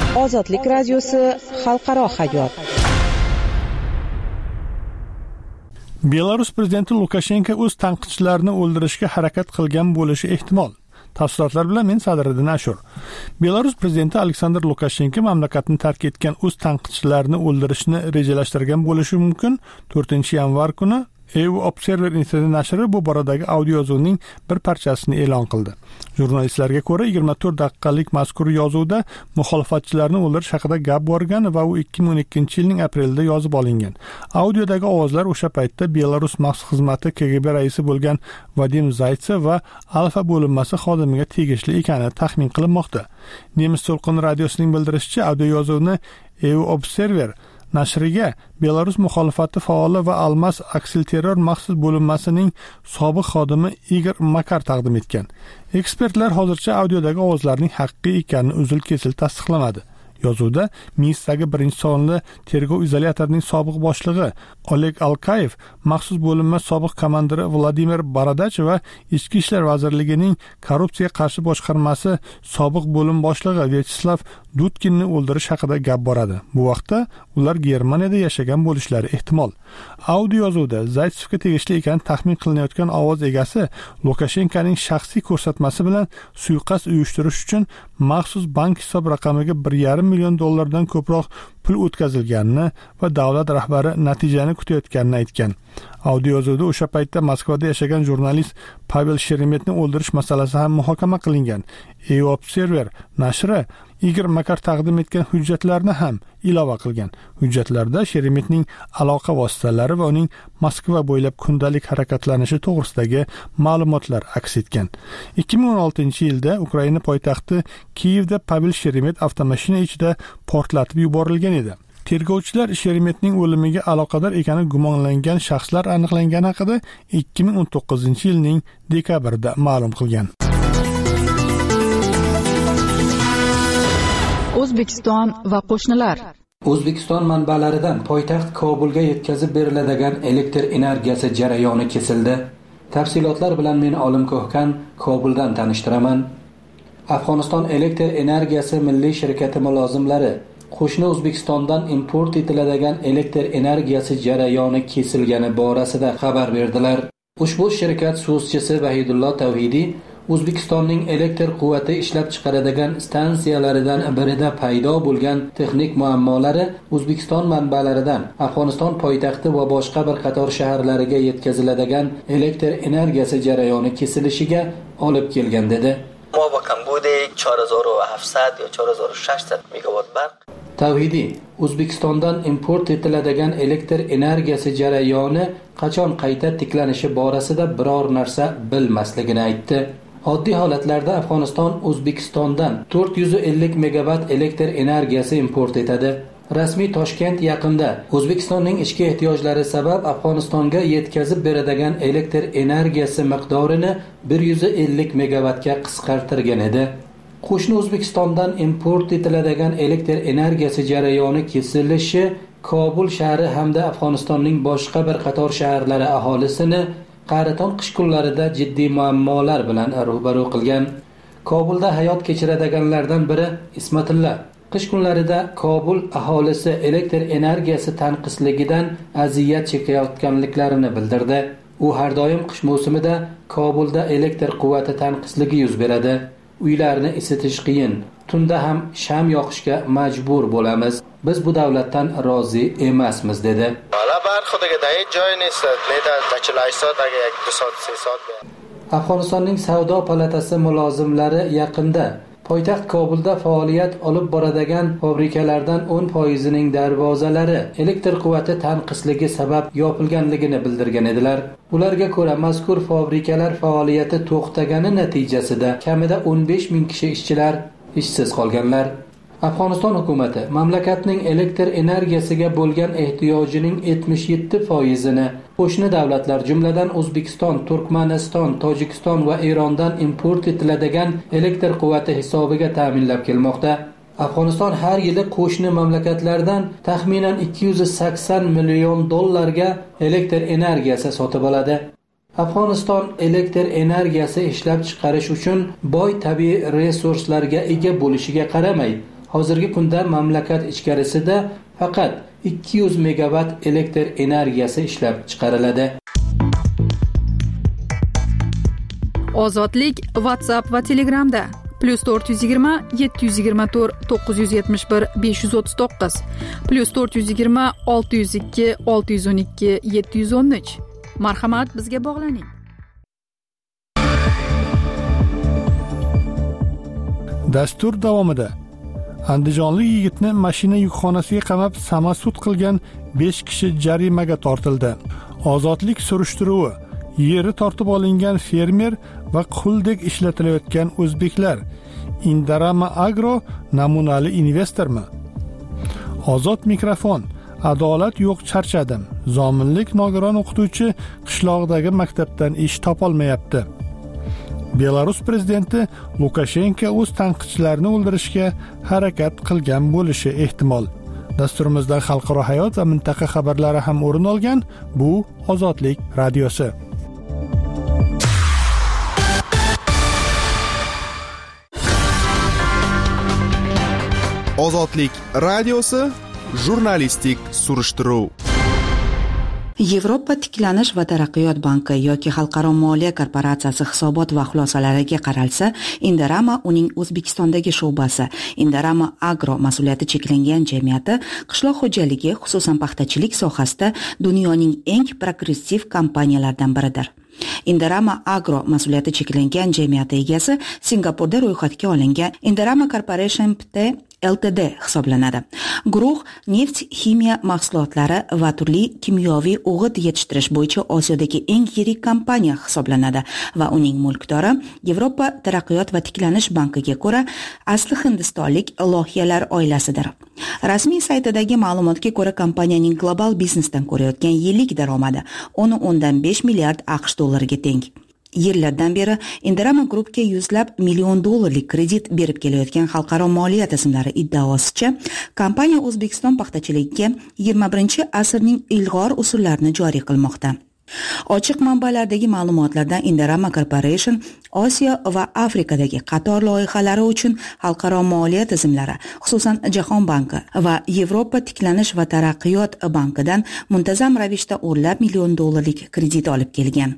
Ozodlik radiosi xalqaro hayot. Belarus prezidenti Lukashenko o'z tanqidchilarini o'ldirishga harakat qilgan bo'lishi ehtimol. Tafsilotlar bilan men Sadriddin Ashur. Belarus prezidenti Aleksandr Lukashenko mamlakatni tark etgan o'z tanqidchilarini o'ldirishni rejalashtirgan bo'lishi mumkin. 4-yanvar kuni EU Observer Internet nashri bu boradagi audio yozuvning bir parchasini e'lon qildi. Jurnalistlarga ko'ra 24 daqiqalik mazkur yozuvda muxolifatchilarni o'ldirish haqida gap borgan va u 2012-yilning aprelida yozib olingan. Audiodagi ovozlar o'sha paytda Belarus maxsus xizmati KGB raisi bo'lgan Vadim Zaytsev va Alfa bo'linmasi xodimiga tegishli ekani taxmin qilinmoqda. Nemis to'lqini radiosining bildirishicha, audio yozuvni EU Observer nashriga Belarus muxolifati faoli va Almas aksilterror maxsus bo'linmasining sobiq xodimi Igor Makar taqdim etgan. Ekspertlar hozircha audiodagi ovozlarning haqiqiy ekanini uzil-kesil tasdiqlamadi. Yozuvda Minskdagi 1-sonli tergov izolyatorining sobiq boshlig'i Oleg Alkayev, maxsus bo'linma sobiq komandiri Vladimir Baradach va Ichki ishlar vazirligining korrupsiyaga qarshi boshqarmasi sobiq bo'lim boshlig'i Vyacheslav Dudkinni o'ldirish haqida gap boradi. Bu vaqtda ular Germaniyada yashagan bo'lishlari ehtimol. Audio yozuvda Zaytsevga tegishli ekani taxmin qilinayotgan ovoz egasi Lukashenkoning shaxsiy ko'rsatmasi bilan suiqasd uyushtirish uchun maxsus bank hisob raqamiga 1,5 million dollardan ko'proq pul o'tkazilganini va davlat rahbari natijani kutayotganini aytgan. Audio yozuvda o'sha paytda Moskvada yashagan jurnalist Pavel Sheremetni o'ldirish masalasi ham muhokama qilingan. EU Observer nashri Igor Makar taqdim etgan hujjatlarni ham ilova qilgan. Hujjatlarda Sheremetning aloqa vositalari va uning Moskva bo'ylab kundalik harakatlanishi to'g'risidagi ma'lumotlar aks etgan. 2016-yilda Ukraina poytaxti Kiyevda Pavel Sheremet avtomashina ichida portlatib yuborilgan edi. Tergovchilar Sheremetning o'limiga aloqador ekani gumonlangan shaxslar aniqlangani haqida 2019-yilning dekabrida ma'lum qilgan. O'zbekiston va qo'shnilar. O'zbekiston manbalaridan poytaxt Kobulga yetkazib beriladigan elektr energiyasi jarayoni kesildi. Tafsilotlar bilan men Olim Ko'hkan Kobuldan tanishtiraman. Afg'oniston elektr energiyasi milliy shirkati mulozimlari qo'shni O'zbekistondan import etiladigan elektr energiyasi jarayoni kesilgani borasida xabar berdilar. Ushbu shirkat so'zchisi Vahidullo Tavhidiy O'zbekistonning elektr quvvati ishlab chiqaradigan stansiyalaridan birida paydo bo'lgan texnik muammolari O'zbekiston manbalaridan Afg'oniston poytaxti va boshqa bir qator shaharlariga yetkaziladigan elektr energiyasi jarayoni kesilishiga olib kelgan dedi. موافقم بوده 4700 یا 4600 megawatt barq. Tavhidiy O'zbekistondan import etiladigan elektr energiyasi jarayoni qachon qayta tiklanishi borasida biror narsa bilmasligini aytdi. Oddiy holatlarda Afg'oniston O'zbekistondan 450 megawatt elektr energiyasi import etadi. Rasmiy Toshkent yaqinda O'zbekistonning ichki ehtiyojlari sabab Afg'onistonga yetkazib beradigan elektr energiyasi miqdorini 150 megawattga qisqartirgan edi. Qo'shni O'zbekistondan import etiladigan elektr energiyasi jarayoni kesilishi Kobul shahri hamda Afg'onistonning boshqa bir qator shaharlari aholisini qariton qish kunlarida jiddiy muammolar bilan ro'baro qilgan. Kobulda hayot kechiradiganlardan biri Ismatilla qish kunlarida Kobul aholisi elektr energiyasi tanqisligidan aziyat chekayotganliklarini bildirdi. U har doim qish mavsumida Kobulda elektr quvvati tanqisligi yuz beradi. Uylarni isitish qiyin. Tunda ham sham yoqishga majbur bo'lamiz. Biz bu davlatdan rozi emasmiz dedi. Afg'onistonning savdo palatasi mulozimlari yaqinda poytaxt Kobulda faoliyat olib boradigan fabrikalardan 10%ning darvozalari elektr quvvati tanqisligi sabab yopilganligini bildirgan edilar. Ularga ko'ra mazkur fabrikalar faoliyati to'xtagani natijasida kamida 15 ming kishi ishchilar ishsiz qolganlar. Afg'oniston hukumati mamlakatning elektr energiyasiga bo'lgan ehtiyojining 77%ni qo'shni davlatlar jumladan O'zbekiston, Turkmaniston, Tojikiston va Erondan import etiladigan elektr quvvati hisobiga ta'minlab kelmoqda. Afg'oniston har yili qo'shni mamlakatlardan taxminan 280 million dollarga elektr energiyasi sotib oladi. Afg'oniston elektr energiyasi ishlab chiqarish uchun boy tabiiy resurslarga ega bo'lishiga qaramay, hozirgi kunda mamlakat ichkarisida faqat 200 megawatt elektr energiyasi ishlab chiqariladi. Ozodlik WhatsApp va Telegramda +420 724 971 539 +420 602 612 713. Marhamat, bizga bog'laning. Dastur davomida andijonlik yigitni mashina yukxonasiga qamab samasud qilgan 5 kishi jarimaga tortildi. Ozodlik surishtiruvi: yeri tortib olingan fermer va quldek ishlatilayotgan o'zbeklar. Indarama Agro namunali investormi? Ozod mikrofon: adolat yo'q, charchadim. Zominlik nogiron o'qituvchi qishloqdagi maktabdan ish topolmayapti. Belarus prezidenti Lukashenko o'z tanqidchilarini o'ldirishga harakat qilgan bo'lishi ehtimol. Dasturimizda xalqaro hayot va mintaqa xabarlari ham o'rin olgan. Bu Ozodlik radiosi. Ozodlik radiosi jurnalistik surishtiruv. Yevropa tiklanish va taraqqiyot banki yoki xalqaro moliya korporatsiyasi hisobot va xulosalariga qaralsa, Indarama uning O'zbekistondagi sho'basi, Indarama Agro mas'uliyati cheklangan jamiyati qishloq xo'jaligi, xususan paxtachilik sohasida dunyoning eng progressiv kompaniyalaridan biridir. Indarama Agro mas'uliyati cheklangan jamiyati egasi Singapurda ro'yxatga olingan Indarama Corporation Pte Ltd hisoblanadi. Guruh neft, ximiya mahsulotlari va turli kimyoviy o'g'it yetishtirish bo'yicha Osiyodagi eng yirik kompaniya hisoblanadi va uning mulkdori Yevropa taraqqiyot va tiklanish bankiga ko'ra asli hindistonlik loyihalar oilasidir. Rasmiy saytidagi ma'lumotga ko'ra, kompaniyaning global biznesdan ko'rayotgan yillik daromadi 10.5 milliard AQSh dollariga teng. Yillardan beri Indarama Groupga yuzlab million dollarlik kredit berib kelayotgan xalqaro moliya tizimlari iddaosicha, kompaniya O'zbekiston paxtachiligiga 21-asrning ilg'or usullarini joriy qilmoqda. Ochiq manbalardagi ma'lumotlardan Indarama Corporation Osiyo va Afrikadagi qator loyihalari uchun xalqaro moliya tizimlari, xususan Jahon banki va Yevropa tiklanish va taraqqiyot bankidan muntazam ravishda o'nlab million dollarlik kredit olib kelgan.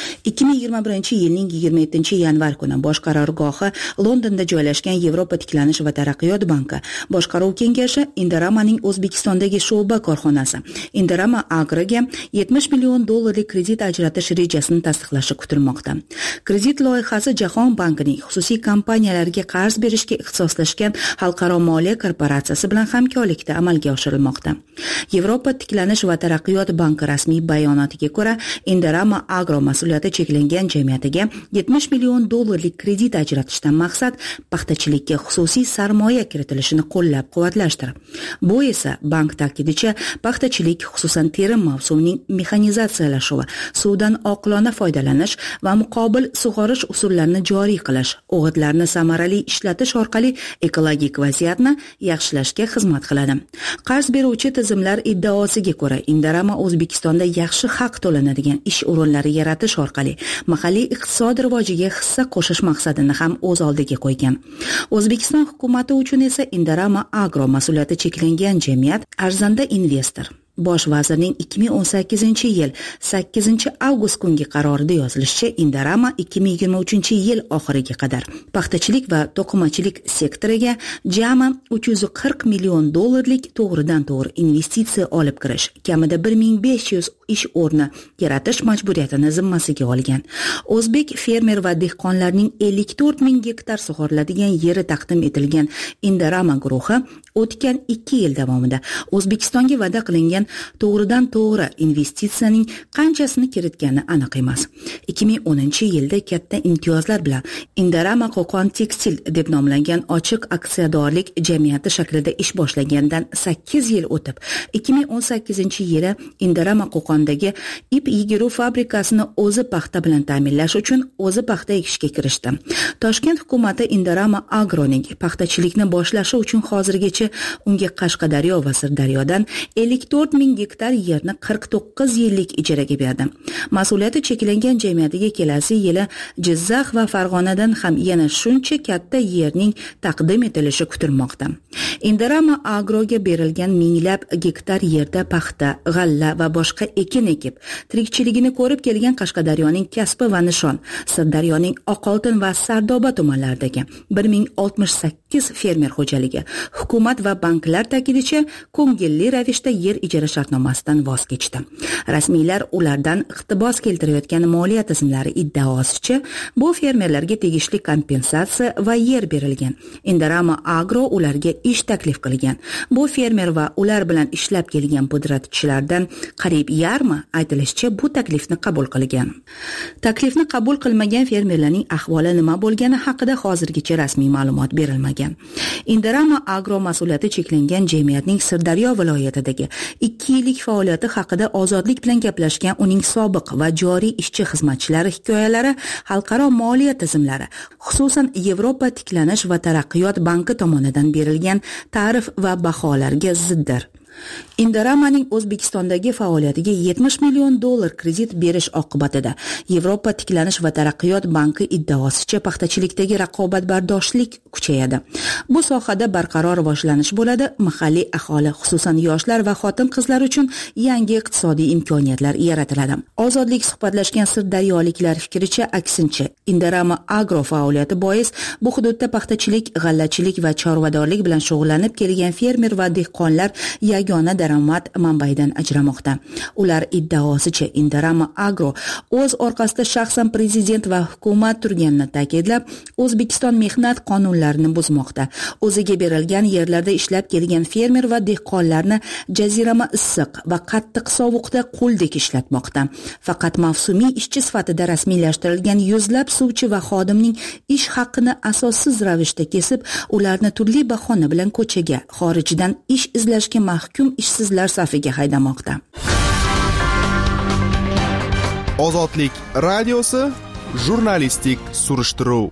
2021 yilning 27-yanvar kuni boshqarorgohi Londonda joylashgan Yevropa tiklanish va taraqqiyot banki boshqaruv kengashi Indaramaning O'zbekistondagi sho'ba korxonasi Indarama Agroga 70 million dollarlik kredit ajratish rejasini tasdiqlashi kutilmoqda. Kredit loyihasi Jahon bankining xususiy kompaniyalarga qarz berishga ixtisoslashgan xalqaro moliya korporatsiyasi bilan hamkorlikda amalga oshirilmoqda. Yevropa tiklanish va taraqqiyot banki rasmiy bayonotiga ko'ra, Indarama Agro mas'uliyati cheklangan jamiyatiga 70 million dollarlik kredit ajratishdan maqsad paxtachilikka xususiy sarmoya kiritilishini qo'llab-quvvatlashdir. Bu esa bank ta'kidicha paxtachilik, xususan terim mavsumining mexanizatsiyalashuvi, suvdan oqilona foydalanish va muqobil sug'orish usullarini joriy qilish, o'g'itlarni samarali ishlatish orqali ekologik vaziyatni yaxshilashga xizmat qiladi. Qarz beruvchi tizimlar iddaosiga ko'ra, Indarama O'zbekistonda yaxshi haq to'lanadigan ish o'rinlari yaratish orqali mahalliy iqtisod rivojiga hissa qo'shish maqsadini ham o'z oldiga qo'ygan. O'zbekiston hukumati uchun esa Indarama Agro mas'uliyati cheklangan jamiyat arzanda investor. Bosh vazirning 2018-yil 8-avgust kungi qarorida yozilishicha, Indarama 2023-yil oxiriga qadar paxtachilik va to'qimachilik sektoriga jami 340 million dollarlik to'g'ridan-to'g'ri investitsiya olib kirish, kamida 1500 ish o'rni yaratish majburiyatini zimmasiga olgan. O'zbek fermer va dehqonlarning 54 ming gektar sug'oriladigan yeri taqdim etilgan Indarama guruhi o'tgan 2 yil davomida O'zbekistonga va'da qilingan to'g'ridan-to'g'ri investitsiyaning qanchasini kiritgani aniq emas. 2010-yilda katta imtiyozlar bilan Indarama Qo'qon Tekstil deb nomlangan ochiq aksiyadorlik jamiyati shaklida ish boshlagandan 8 yil o'tib, 2018-yili Indarama Qo'qon O'zbekistondagi ip yigiruv fabrikasini o'zi paxta bilan ta'minlash uchun o'zi paxta ekishga kirishdi. Toshkent hukumati Indorama Agroning paxtachilikni boshlashi uchun hozirgacha unga Qashqadaryo va Sirdaryodan 54 ming gektar yerni 49 yillik ijaraga berdi. Mas'uliyati cheklangan jamiyatiga kelasi yili Jizzax va Farg'onadan ham yana shuncha katta yerning taqdim etilishi kutilmoqda. Indorama Agroga berilgan minglab gektar yerda paxta, g'alla va boshqa ekin ekib, tirikchiligini ko'rib kelgan Qashqadaryoning Kasbi va Nishon, Sirdaryoning Oqoltin va Sardoba tumanlaridagi 1068 fermer xo'jaligi hukumat va banklar ta'kidicha ko'ngilli ravishda yer ijara shartnomasidan voz kechdi. Rasmiylar ulardan iqtibos keltirayotgan moliya tizimlari iddaosicha bu fermerlarga tegishli kompensatsiya va yer berilgan. Indorama Agro ularga ish taklif qilgan. Bu fermer va ular bilan ishlab kelgan pudratchilardan qariyb yarmi aytilishicha bu taklifni qabul qilgan. Taklifni qabul qilmagan fermerlarning ahvoli nima bo'lgani haqida hozirgacha rasmiy ma'lumot berilmagan. Indorama Agro mas'uliyati cheklangan jamiyatning Sirdaryo viloyatidagi 2 yillik faoliyati haqida Ozodlik bilan gaplashgan uning sobiq va joriy ishchi xizmatchilari hikoyalari xalqaro moliya tizimlari, xususan Yevropa tiklanish va taraqqiyot banki tomonidan berilgan ta'rif va baholarga ziddir. Indoramaning O'zbekistondagi faoliyatiga 70 million dollar kredit berish oqibatida Yevropa tiklanish va taraqqiyot banki iddaosicha paxtachilikdagi raqobatbardoshlik kuchayadi. Bu sohada barqaror rivojlanish bo'ladi, mahalliy aholi, xususan yoshlar va xotin-qizlar uchun yangi iqtisodiy imkoniyatlar yaratiladi. Ozodlik suhbatlashgan sirdaryoliklar fikricha aksincha, Indorama Agro faoliyati bois bu hududda paxtachilik, g'allachilik va chorvadorlik bilan shug'ullanib kelgan fermer va dehqonlar yagona daromad manbaidan ajramoqda. Ular iddaosicha Indorama Agro o'z orqasida shaxsan prezident va hukumat turganini ta'kidlab, O'zbekiston mehnat qonunlarini buzmoqda. O'ziga berilgan yerlarda ishlab kelgan fermer va dehqonlarni jazirama issiq va qattiq sovuqda quldek ishlatmoqda. Faqat mavsumiy ishchi sifatida rasmiylashtirilgan yuzlab suvchi va xodimning ish haqini asossiz ravishda kesib, ularni turli bahona bilan ko'chaga, xorijdan ish izlashga mahkum ishsizlar safiga haydamoqda. Ozodlik radiosi jurnalistik surishtiruv.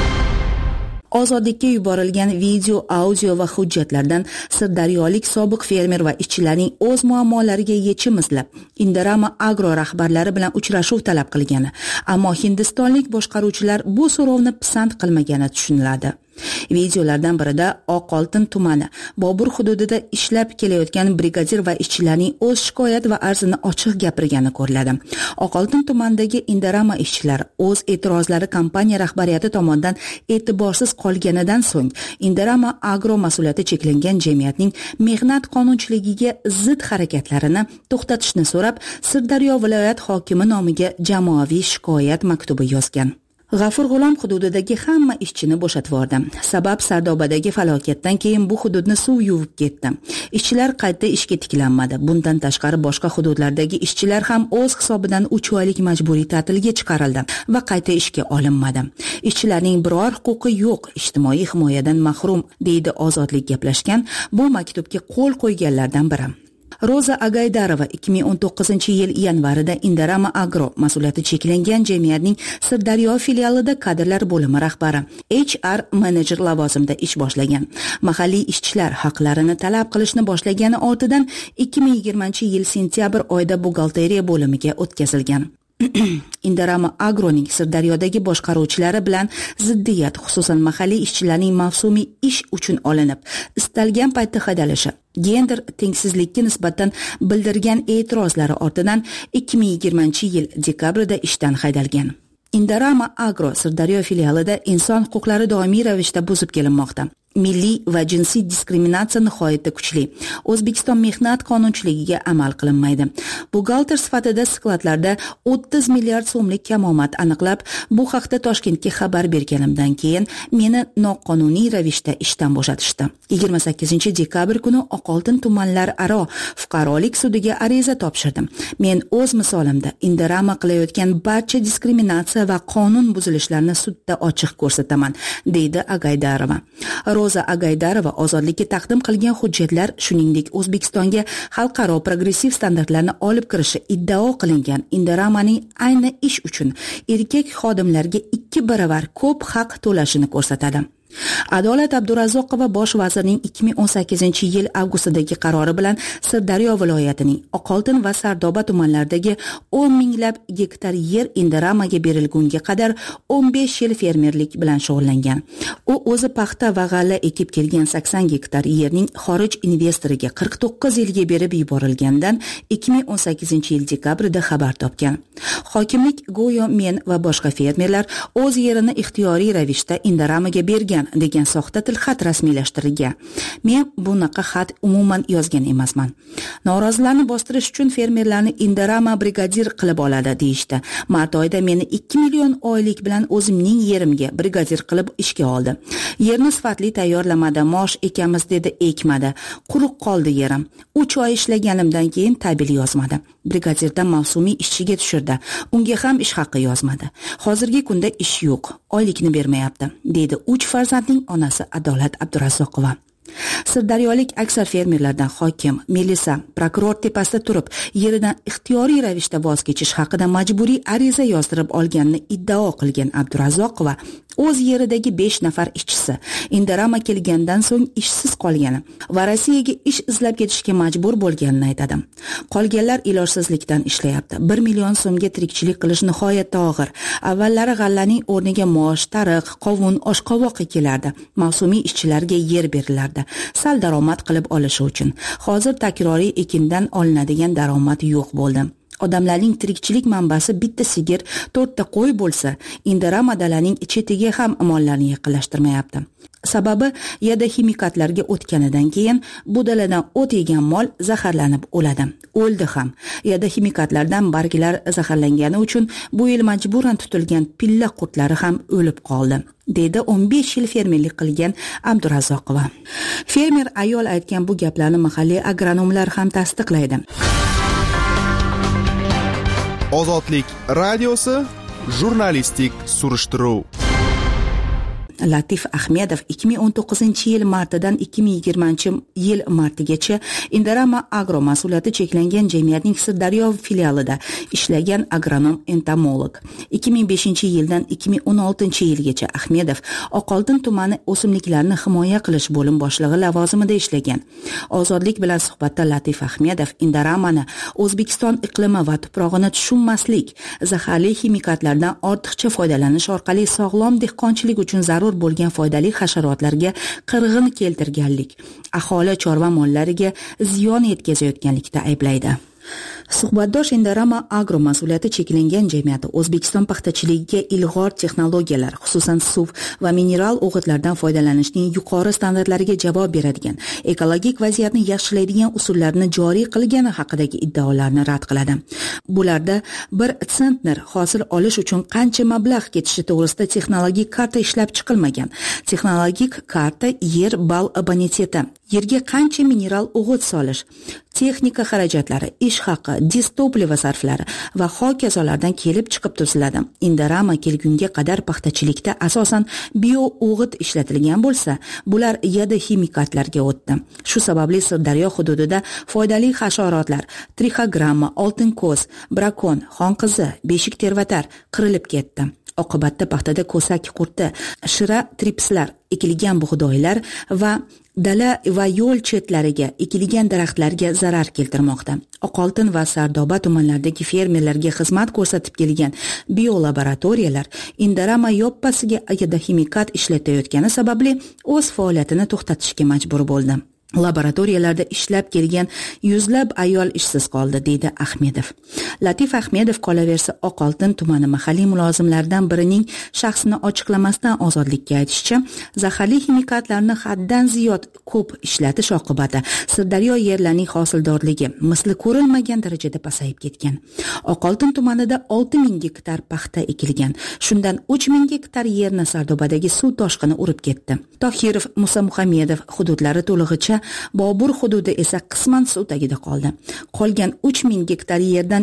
Ozodlikka yuborilgan video, audio va hujjatlardan sirdaryolik sobiq fermer va ishchilarning o'z muammolariga yechim izlab, Indorama Agro rahbarlari bilan uchrashuv talab qilgani, ammo hindistonlik boshqaruvchilar bu so'rovni pisand qilmagani tushuniladi. Videolardan birida Oqoltin tumani Bobur hududida ishlab kelayotgan brigadir va ishchilarning o'z shikoyat va arzini ochiq gapirgani ko'riladi. Oqoltin tumanidagi Indorama ishchilari o'z e'tirozlari kompaniya rahbariyati tomonidan e'tiborsiz qolganidan so'ng Indorama Agro mas'uliyati cheklangan jamiyatning mehnat qonunchiligiga zid harakatlarini to'xtatishni so'rab, Sirdaryo viloyat hokimi nomiga jamoaviy shikoyat maktubi yozgan. G'afur G'ulom hududidagi hamma ishchini bo'shatib yubordi. Sabab Sardobadagi falokatdan keyin bu hududni suv yuvib ketdi. Ishchilar qayta ishga tiklanmadi. Bundan tashqari boshqa hududlardagi ishchilar ham o'z hisobidan 3 oylik majburiy ta'tilga chiqarildi va qayta ishga olinmadi. Ishchilarning biror huquqi yo'q, ijtimoiy himoyadan mahrum, deydi Ozodlik gaplashgan bu maktubga qo'l qo'yganlardan biri. Roza Agaydarova 2019-yil yanvarida Indorama Agro mas'uliyati cheklangan jamiyatning Sirdaryo filialida kadrlar bo'limi rahbari, HR menejer lavozimida ish boshlagan. Mahalliy ishchilar haqlarini talab qilishni boshlagani ortidan 2020-yil sentyabr oyida buxgalteriya bo'limiga o'tkazilgan. Indorama Agroning Sirdaryodagi boshqaruvchilari bilan ziddiyat, xususan mahalliy ishchilarning mavsumiy ish uchun olinib, istalgan paytda haydalishi, gender tengsizlikka nisbatan bildirgan e'tirozlari ortidan 2020-yil dekabrida ishdan haydalgan. Indorama Agro Sirdaryo filialida inson huquqlari doimiy ravishda buzib kelinmoqda. Milliy va jinsiy diskriminatsiya nihoyatda kuchli. O'zbekiston mehnat qonunchiligiga amal qilinmaydi. Buxgalter sifatida skladlarda 30 milliard so'mlik kamomad aniqlab, bu haqda Toshkentga xabar berganimdan keyin meni noqonuniy ravishda ishdan bo'shatishdi. 28-dekabr kuni Oqoltin tumanlar aro fuqarolik sudiga ariza topshirdim. Men o'z misolimda Indorama qilayotgan barcha diskriminatsiya va qonun buzilishlarini sudda ochiq ko'rsataman, deydi Agaydarova. Roza Agaydarova ozodlikka taqdim qilgan hujjatlar, shuningdek O'zbekistonga xalqaro progressiv standartlarni olib kirishi iddao qilingan Indoramaning ayni ish uchun erkak xodimlarga 2 baravar ko'p haq to'lashini ko'rsatadi. Adolat Abdurazzoqova bosh vazirning 2018-yil avgustdagi qarori bilan Sirdaryo viloyatining Oqoltin va Sardoba tumanlaridagi 10 minglab gektar yer Indoramaga berilgunga qadar 15 yil fermerlik bilan shug'ullangan. U o'zi paxta va g'alla ekib kelgan 80 gektar yerning xorij investoriga 49 yilga berib yuborilgandan 2018-yil dekabrida xabar topgan. Hokimlik go'yo men va boshqa fermerlar o'z yerini ixtiyoriy ravishda Indoramaga bergan degan soxta tilxat rasmiylashtirilgan. Men bunaqa xat umuman yozgan emasman. Norozilarni bostirish uchun fermerlarni Indorama brigadir qilib oladi deyishdi. Mart oyida meni 2 million oylik bilan o'zimning yerimga brigadir qilib ishga oldi. Yerni sifatli tayyorlamadi, mosh ekamiz dedi, ekmadi. Quruq qoldi yerim. 3 oy ishlaganimdan keyin tabil yozmadi. Brigadirdan mavsumiy ishchiga tushirdi. Unga ham ish haqi yozmadi. Hozirgi kunda ish yo'q, oylikni bermayapti, dedi 3 farzandning onasi Adolat Abdurazzoqova. Sirdaryolik aksar fermerlardan hokim, milisa, prokuror tepasida turib, yeridan ixtiyoriy ravishda voz kechish haqida majburiy ariza yozdirib olganini iddao qilgan Abdurazzoqova o'z yeridagi 5 nafar ishchisi Indorama kelgandan so'ng ishsiz qolgani va Rossiyaga ish izlab ketishga majbur bo'lganini aytadi. Qolganlar ilojsizlikdan ishlayapti. 1 million so'mga tirikchilik qilish nihoyatda og'ir. Avvallari g'allaning o'rniga mosh, tariq, qovun, oshqovoq ekilardi. Mavsumiy ishchilarga yer berilardi. Sal daromad qilib olishi uchun. Hozir takroriy ekindan olinadigan daromad yo'q bo'ldi. Odamlarning tirikchilik manbasi bitta sigir, 4 ta qo'y bo'lsa, Indorama dalaning chetiga ham mollarni yaqinlashtirmayapti. Sababi yada ximikatlarga o'tganidan keyin bu daladan o't yegan mol zaharlanib o'ladi. O'ldi ham. Yada ximikatlardan barglar zaharlangani uchun bu yil majburan tutilgan pilla qurtlari ham o'lib qoldi, dedi 15 yil fermerlik qilgan Abdurazzoqova. Fermer ayol aytgan bu gaplarni mahalliy agronomlar ham tasdiqlaydi. Ozodlik radiosi jurnalistik surishtiruv. Latif Ahmedov 2019-yil martidan 2020-yil martigacha Indorama Agro mas'uliyati cheklangan jamiyatning Sirdaryo filialida ishlagan agronom entomolog. 2005-yildan 2016-yilgacha Ahmedov Oqoltin tumani o'simliklarni himoya qilish bo'lim boshlig'i lavozimida ishlagan. Ozodlik bilan suhbatda Latif Ahmedov Indoramani O'zbekiston iqlimi va tuprog'ini tushunmaslik, zaharli ximikatlardan ortiqcha foydalanish orqali sog'lom dehqonchilik uchun zarur bo'lgan foydali hasharotlarga qirg'in keltirganlik, aholi chorva mollariga ziyon yetkazayotganlikda ayblaydi. Suhbatdosh Indorama Agro mas'uliyati cheklangan jamiyati O'zbekiston paxtachiligiga ilg'or texnologiyalar, xususan suv va mineral o'g'itlardan foydalanishning yuqori standartlariga javob beradigan, ekologik vaziyatni yaxshilaydigan usullarni joriy qilgani haqidagi iddaolarni rad qiladi. Bularda 1 sentner hosil olish uchun qancha mablag' ketishi to'g'risida texnologik karta ishlab chiqilmagan. Texnologik karta yer bal boniteti, yerga qancha mineral o'g'it solish, texnika xarajatlari, ish haqi, distopliva sarflari va hokazolardan kelib chiqib tuziladi. Indorama kelgunga qadar paxtachilikda asosan bio o'g'it ishlatilgan bo'lsa, bular yada ximikatlarga o'tdi. Shu sababli Sirdaryo hududida foydali hasharotlar, trixogramma, oltin ko'z, brakon, xonqizi, beshik tervatar qirilib ketdi. Oqibatda paxtada ko'sak qurti, shira tripslar, ekilgan bug'doylar va dala va yo'l chetlariga ekilgan daraxtlarga zarar keltirmoqda. Oqoltin va Sardoba tumanlaridagi fermerlarga xizmat ko'rsatib kelgan biolaboratoriyalar Indorama yoppasiga ximikat ishlatayotgani sababli o'z faoliyatini to'xtatishga majbur bo'ldi. Laboratoriyalarda ishlab kelgan yuzlab ayol ishsiz qoldi, deydi Ahmedov. Latif Ahmedov qolaversa Oqoltin tumani mahalliy mulozimlaridan birining shaxsini ochiqlamasdan ozodlikka aytishicha, zaharli ximikatlarni haddan ziyod ko'p ishlatish oqibati Sirdaryo yerlarining hosildorligi misli ko'rilmagan darajada pasayib ketgan. Oqoltin tumanida 6000 gektar paxta ekilgan. Shundan 3000 gektar yerni Sardobadagi suv toshqini urib ketdi. Tohirov, Musa Muhammedov hududlari to'lig'icha, Bobur hududi esa qisman suv tagida qoldi. Qolgan 3000 gektar yerdan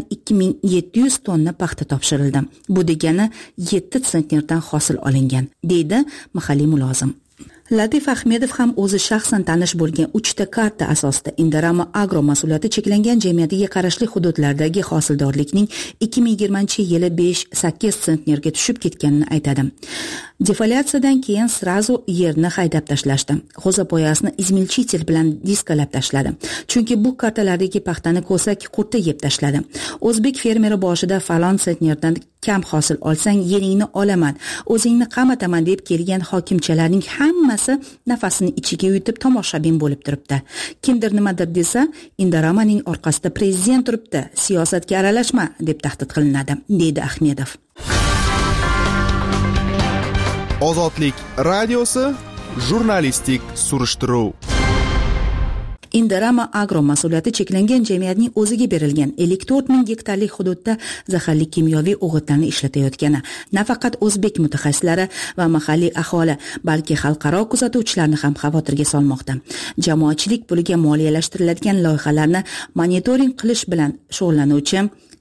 2700 tonna paxta topshirildi. Bu degani 7 sentnerdan hosil olingan, deydi mahalliy mulozim. Latif Ahmedov ham o'zi shaxsan tanish bo'lgan 3 ta karta asosida Indorama Agro mas'uliyati cheklangan jamiyatiga qarashli hududlardagi hosildorlikning 2020-yili 5-8 sentnerga tushib ketganini aytadi. Defoliatsiyadan keyin srazu yerni haydab tashlashdi. G'o'zapoyasini izmilchitel bilan diskalab tashladi. Chunki bu kartalardagi paxtani ko'sak qurti yeb tashladi. O'zbek fermeri boshida falon sentnerdan kam hosil olsang yeringni olaman, o'zingni qamataman deb kelgan hokimchalarning hammasi nafasini ichiga yutib tomoshabin bo'lib turibdi. Kimdir nimadir desa, Indoramaning orqasida prezident turibdi, siyosatga aralashma deb tahdid qilinadi, deydi Ahmedov. Ozodlik radiosi jurnalistik surishtiruv. Indorama Agro mas'uliyati cheklangan jamiyatning o'ziga berilgan 54 ming gektarlik hududda zaharli kimyoviy o'g'itlarni ishlatayotgani nafaqat o'zbek mutaxassislari va mahalliy aholi, balki xalqaro kuzatuvchilarni ham xavotirga solmoqda. Jamoatchilik puliga moliyalashtiriladigan loyihalarni monitoring qilish bilan shug'ullanuvchi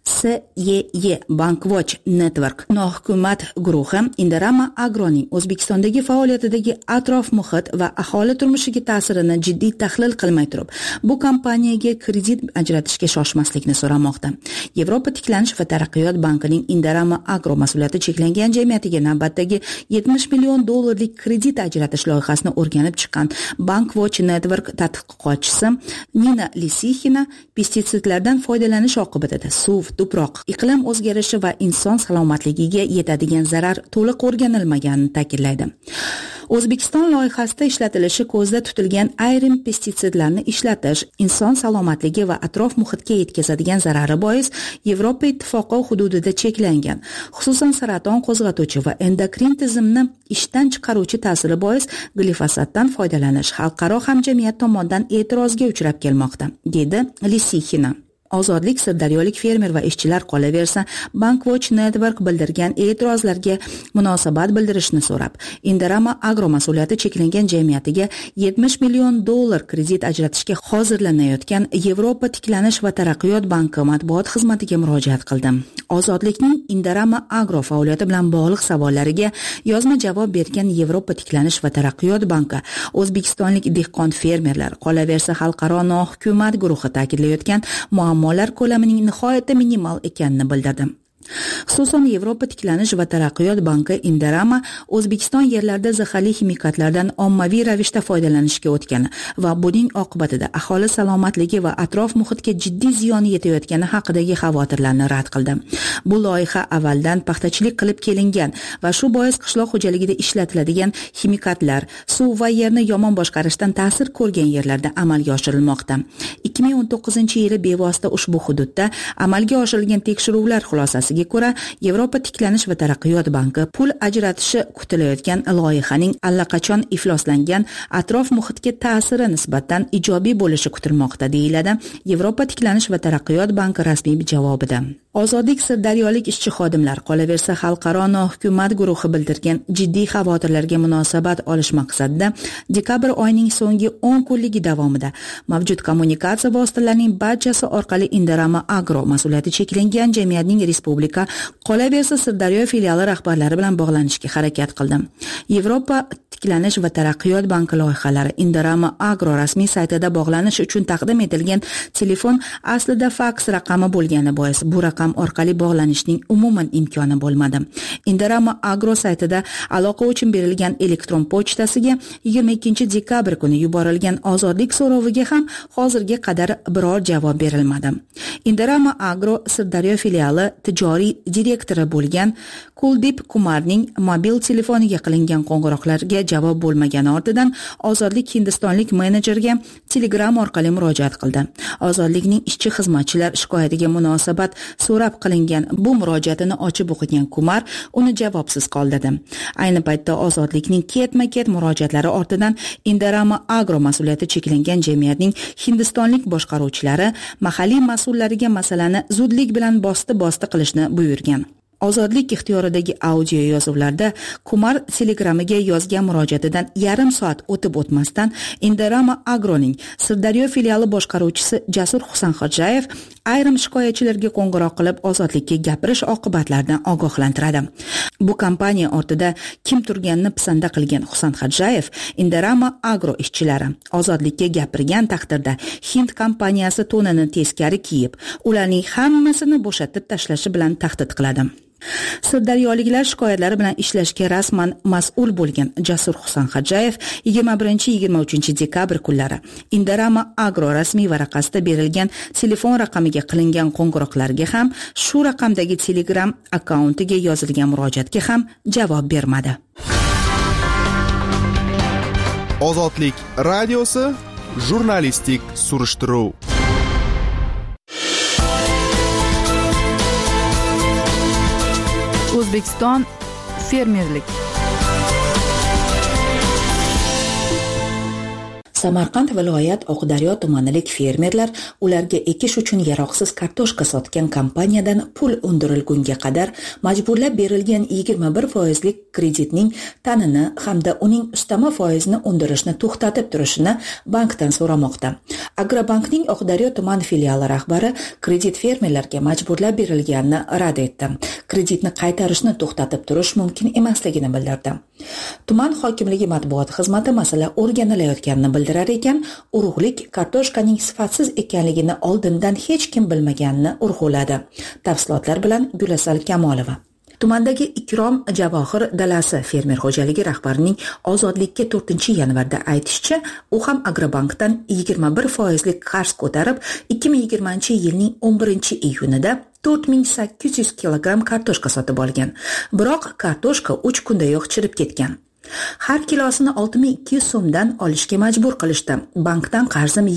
SYE Bankwatch Network nohukumat guruhi Indorama Agroning O'zbekistondagi faoliyatidagi atrof muhit va aholi turmushiga ta'sirini jiddiy tahlil qilmay turib, bu kompaniyaga kredit ajratishga shoshmaslikni so'ramoqda. Yevropa tiklanish va taraqqiyot bankining Indorama Agro mas'uliyati cheklangan jamiyatiga navbatdagi $70 million kredit ajratish loyihasini o'rganib chiqqan Bankwatch Network tadqiqotchisi Nina Lisixina pestitsidlardan foydalanish oqibatida suv, tuproq, iqlim o'zgarishi va inson salomatligiga yetadigan zarar to'liq o'rganilmaganini ta'kidlaydi. O'zbekiston loyihasida ishlatilishi ko'zda tutilgan ayrim pestitsidlarni ishlatish inson salomatligi va atrof muhitga yetkazadigan zarari bois Yevropa ittifoqi hududida cheklangan. Xususan saraton qo'zg'atuvchi va endokrin tizimni ishdan chiqaruvchi ta'siri bois glifosatdan foydalanish xalqaro hamjamiyat tomonidan e'tirozga uchrab kelmoqda, dedi Lisixina. Ozodlik sirdaryolik fermer va ishchilar qolaversa, Bankwatch Network bildirgan e'tirozlarga munosabat bildirishni so'rab, Indorama Agro mas'uliyati cheklangan jamiyatiga $70 million kredit ajratishga hozirlanayotgan Yevropa tiklanish va taraqqiyot banki matbuot xizmatiga murojaat qildi. Ozodlikning Indorama Agro faoliyati bilan bog'liq savollariga yozma javob bergan Yevropa tiklanish va taraqqiyot banki o'zbekistonlik dehqon fermerlar, qolaversa xalqaro nohukumat guruhi ta'kidlayotgan muammolar ko'lamining nihoyatda minimal ekanini bildirdi. Xususan Yevropa tiklanish va taraqqiyot banki Indorama O'zbekiston yerlarida zaharli ximikatlardan ommaviy ravishda foydalanishga o'tgani va buning oqibatida aholi salomatligi va atrof muhitga jiddiy ziyon yetayotgani haqidagi xavotirlarni rad qildi. Bu loyiha avvaldan paxtachilik qilib kelingan va shu bois qishloq xo'jaligida ishlatiladigan ximikatlar suv va yerni yomon boshqarishdan ta'sir ko'rgan yerlarda amalga oshirilmoqda. 2019-yili bevosita ushbu hududda amalga oshirilgan tekshiruvlar xulosasi ko'ra Yevropa tiklanish va taraqqiyot banki pul ajratishi kutilayotgan loyihaning allaqachon ifloslangan atrof muhitga ta'siri nisbatan ijobiy bo'lishi kutilmoqda, deyiladi Yevropa tiklanish va taraqqiyot banki rasmiy javobida. Ozodlik sirdaryolik ishchi xodimlar, qolaversa xalqaro nohukumat guruhi bildirgan jiddiy xavotirlarga munosabat olish maqsadida dekabr oyining so'nggi 10 kunligi davomida mavjud kommunikatsiya vositalarining barchasi orqali Indorama Agro mas'uliyati cheklangan jamiyatning respublika, qolaversa Sirdaryo filiali rahbarlari bilan bog'lanishga harakat qildim. Yevropa tiklanish va taraqqiyot banki loyihalari Indorama Agro rasmiy saytida bog'lanish uchun taqdim etilgan telefon aslida faks raqami bo'lgani bois bu raqam orqali bog'lanishning umuman imkoni bo'lmadi. Indorama Agro saytida aloqa uchun berilgan elektron pochtasiga 22 dekabr kuni yuborilgan ozodlik so'roviga ham hozirga qadar biror javob berilmadi. Indorama Agro Sirdaryo filiali tijoriy direktori bo'lgan Kuldip Kumarning mobil telefoniga qilingan qo'ng'iroqlarga javob bo'lmagani ortidan Ozodlik hindistonlik menejerga Telegram orqali murojaat qildi. Ozodlikning ishchi xizmatchilar shikoyatiga munosabat so'rab qilingan bu murojaatini ochib o'qigan Kumar uni javobsiz qoldirdi. Ayni paytda Ozodlikning ketma-ket murojaatlari ortidan Indorama Agro mas'uliyati cheklangan jamiyatning hindistonlik boshqaruvchilari mahalliy mas'ullariga masalani zudlik bilan bosti qilishni buyurgan. Ozodlik ixtiyoridagi audio yozuvlarda Kumar Telegram'iga yozgan murojaatidan yarim soat o'tib o'tmasdan Indorama Agroning Sirdaryo filiali boshqaruvchisi Jasur Husanxodjayev ayrim shikoyatchilarga qo'ng'iroq qilib ozodlikka gapirish oqibatlaridan ogohlantiradi. Bu kompaniya ortida kim turganini pisanda qilgan Husanxodjayev Indorama Agro ishchilari ozodlikka gapirgan taqdirda Hind kompaniyasi to'nini teskari kiyib, ularning hammasini bo'shatib tashlashi bilan tahdid qiladi. Sirdaryoliklar shikoyatlari bilan ishlashga rasman mas'ul bo'lgan Jasur Husanxodjayev 21-23 dekabr kunlari Indorama Agro rasmiy varaqasida berilgan telefon raqamiga qilingan qo'ng'iroqlarga ham, shu raqamdagi Telegram akkauntiga yozilgan murojaatga ham javob bermadi. Ozodlik radiosi jurnalistik surishtiruv. O'zbekiston fermerlik. Samarqand viloyat Oqdaryo tumanilik fermerlar ularga ekish uchun yaroqsiz kartoshka sotgan kompaniyadan pul undirilgunga qadar majburlab berilgan 21% kreditning ta'nini hamda uning ustama foizini undirishni to'xtatib turishini bankdan so'ramoqda. Agrobankning Oqdaryo tuman filiali rahbari kredit fermerlarga majburlab berilganini rad etdi. Kreditni qaytarishni to'xtatib turish mumkin emasligini bildirdi. Tuman hokimligi matbuot xizmati masala o'rganilayotganini bildirar ekan, urug'lik kartoshkaning sifatsiz ekanligini oldindan hech kim bilmaganini urg'uladi. Tafsilotlar bilan Gulasal Kamolova. Tumandagi Ikrom Javohir dalasi fermer xo'jaligi rahbarining ozodlikka 4-yanvarda aytishicha, u ham Agrobankdan 21% qarz ko'tarib, 2020-yilning 11-iyunida 4800 kilogramm kartoshka sotib olgan. Biroq kartoshka 3 kundayoq chirib ketgan. Har kilosini 6200 so'mdan olishga majbur qilishdi. Bankdan qarzim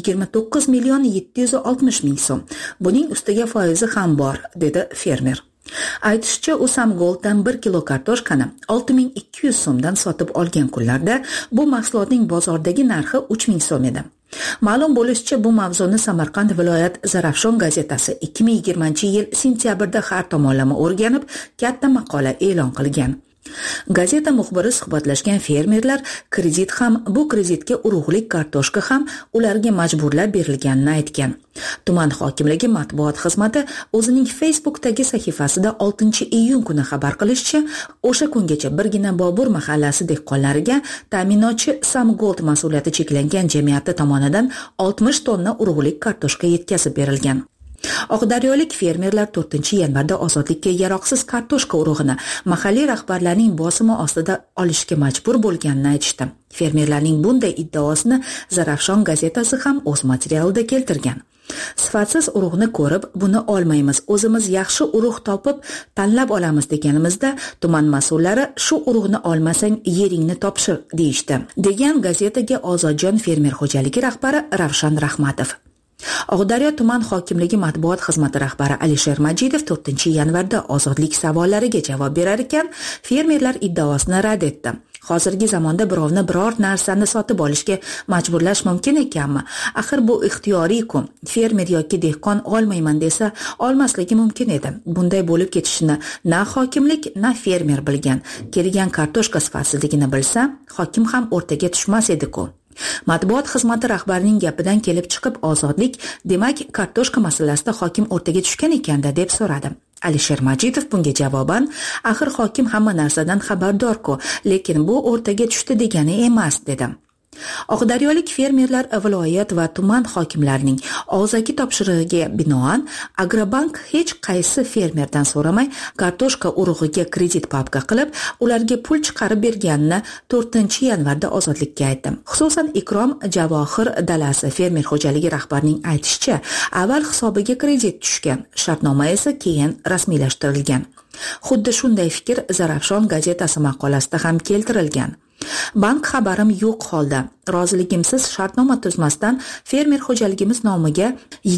29,760,000 so'm. Buning ustiga foizi ham bor, dedi fermer. Aytishicha, u Samgolddan 1 kilo kartoshkani 6200 so'mdan sotib olgan kunlarda bu mahsulotning bozordagi narxi 3000 so'm edi. Ma'lum bo'lishicha, bu mavzuni Samarqand viloyat Zarafshon gazetasi 2020-yil sentyabrda har tomonlama o'rganib, katta maqola e'lon qilgan. Gazeta muxbiri suhbatlashgan fermerlar kredit ham, bu kreditga urug'lik kartoshka ham ularga majburlab berilganini aytgan. Tuman hokimligi matbuot xizmati o'zining Facebook'dagi sahifasida 6-iyun kuni xabar qilishicha, o'sha kungacha birgina Bobur mahallasi dehqonlariga ta'minotchi Samgold mas'uliyati cheklangan jamiyati tomonidan 60 tonna urug'lik kartoshka yetkazib berilgan. Oqdaryolik fermerlar 4-yanvarda ozodlikka yaroqsiz kartoshka urug'ini mahalliy rahbarlarning bosimi ostida olishga majbur bo'lganini aytishdi. Fermerlarning bunday iddaosini Zarafshon gazetasi ham o'z materialida keltirgan. Sifatsiz urug'ni ko'rib, buni olmaymiz, o'zimiz yaxshi urug' topib tanlab olamiz deganimizda, tuman mas'ullari shu urug'ni olmasang yeringni topshir deyishdi, degan gazetaga Ozodjon fermer xo'jaligi rahbari Ravshan Rahmatov. Oqdaryo tuman hokimligi matbuot xizmati rahbari Alisher Majidov 4-yanvarda ozodlik savollariga javob berar ekan, fermerlar iddaosini rad etdi. Hozirgi zamonda birovni biror narsani sotib olishga majburlash mumkin ekanmi? Axir bu ixtiyoriy-ku. Fermer yoki dehqon olmayman desa, olmasligi mumkin edi. Bunday bo'lib ketishini na hokimlik, na fermer bilgan. Kelgan kartoshka sifatsizligini bilsa, hokim ham o'rtaga tushmas edi-ku. Matbuot xizmati rahbarining gapidan kelib chiqib ozodlik, demak kartoshka masalasida hokim o'rtaga tushgan ekanda deb so'radi. Alisher Majidov bunga javoban, axir hokim hamma narsadan xabardor-ku, lekin bu o'rtaga tushdi degani emas, dedi. Oqdaryolik fermerlar viloyat va tuman hokimlarining og'zaki topshirig'iga binoan Agrobank hech qaysi fermerdan so'ramay kartoshka urug'iga kredit papka qilib, ularga pul chiqarib berganini 4-yanvarda ozodlikka aytdi. Xususan Ikrom Javohir dalasi fermer xo'jaligi rahbarining aytishicha, avval hisobiga kredit tushgan, shartnoma esa keyin rasmiylashtirilgan. Xuddi shunday fikr Zarafshon gazetasi maqolasida ham keltirilgan. Bank xabarim yo'q holda, roziligimsiz shartnoma tuzmasdan fermer xo'jaligimiz nomiga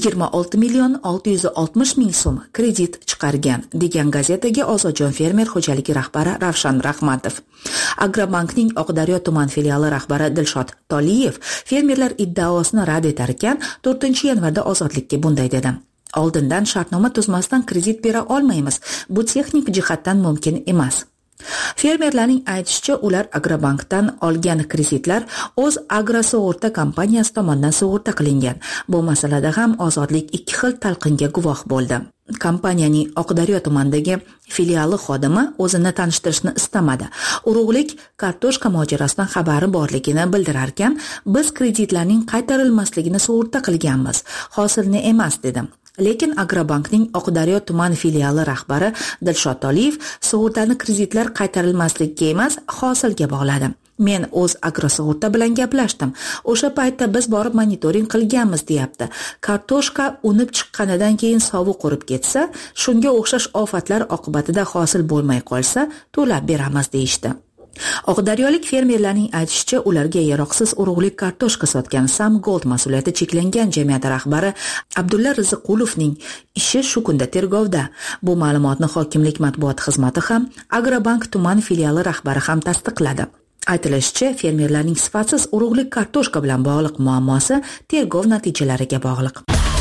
26,660,000 so'm kredit chiqargan, degan gazetaga Ozodjon fermer xo'jaligi rahbari Ravshan Rahmatov. Agrobankning Oqdaryo tuman filiali rahbari Dilshod Toliyev fermerlar iddaosini rad etar ekan, 4-yanvarda ozodlikka bunday dedi. Oldindan shartnoma tuzmasdan kredit bera olmaymiz. Bu texnik jihatdan mumkin emas. Fermerlarning aytishicha, ular Agrobankdan olgan kreditlar o'z agrosug'urta kompaniyasi tomonidan sug'urta qilingan. Bu masalada ham Ozodlik ikki xil talqinga guvoh bo'ldi. Kompaniyaning Oqdaryo tumanidagi filiali xodimi o'zini tanishtirishni istamadi. Urug'lik kartoshka mojarosidan xabari borligini bildirarkan, biz kreditlarning qaytarilmasligini sug'urta qilganmiz, hosilni emas dedim. Lekin Agrobankning Oqdaryo tuman filiali rahbari Dilshod Toliyev sug'urtani kreditlar qaytarilmasligiga emas, hosilga bog'ladi. Men o'z agrosug'urta bilan gaplashdim. O'sha paytda biz borib monitoring qilganmiz, deyapti. Kartoshka unib chiqqanidan keyin sovuq qurib ketsa, shunga o'xshash ofatlar oqibatida hosil bo'lmay qolsa, to'lab beramiz deyishdi. Oqdaryolik fermerlarning aytishicha, ularga yaroqsiz urug'lik kartoshka sotgan Sam Gold mas'uliyati cheklangan jamiyati rahbari Abdulla Riziqulovning ishi shu kunda tergovda. Bu ma'lumotni hokimlik matbuot xizmati ham, Agrobank tuman filiali rahbari ham tasdiqladi. Aytilishicha, fermerlarning sifatsiz urug'lik kartoshka bilan bog'liq muammosi tergov natijalariga bog'liq.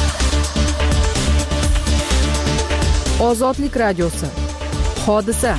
Ozodlik radiosi. Hodisa.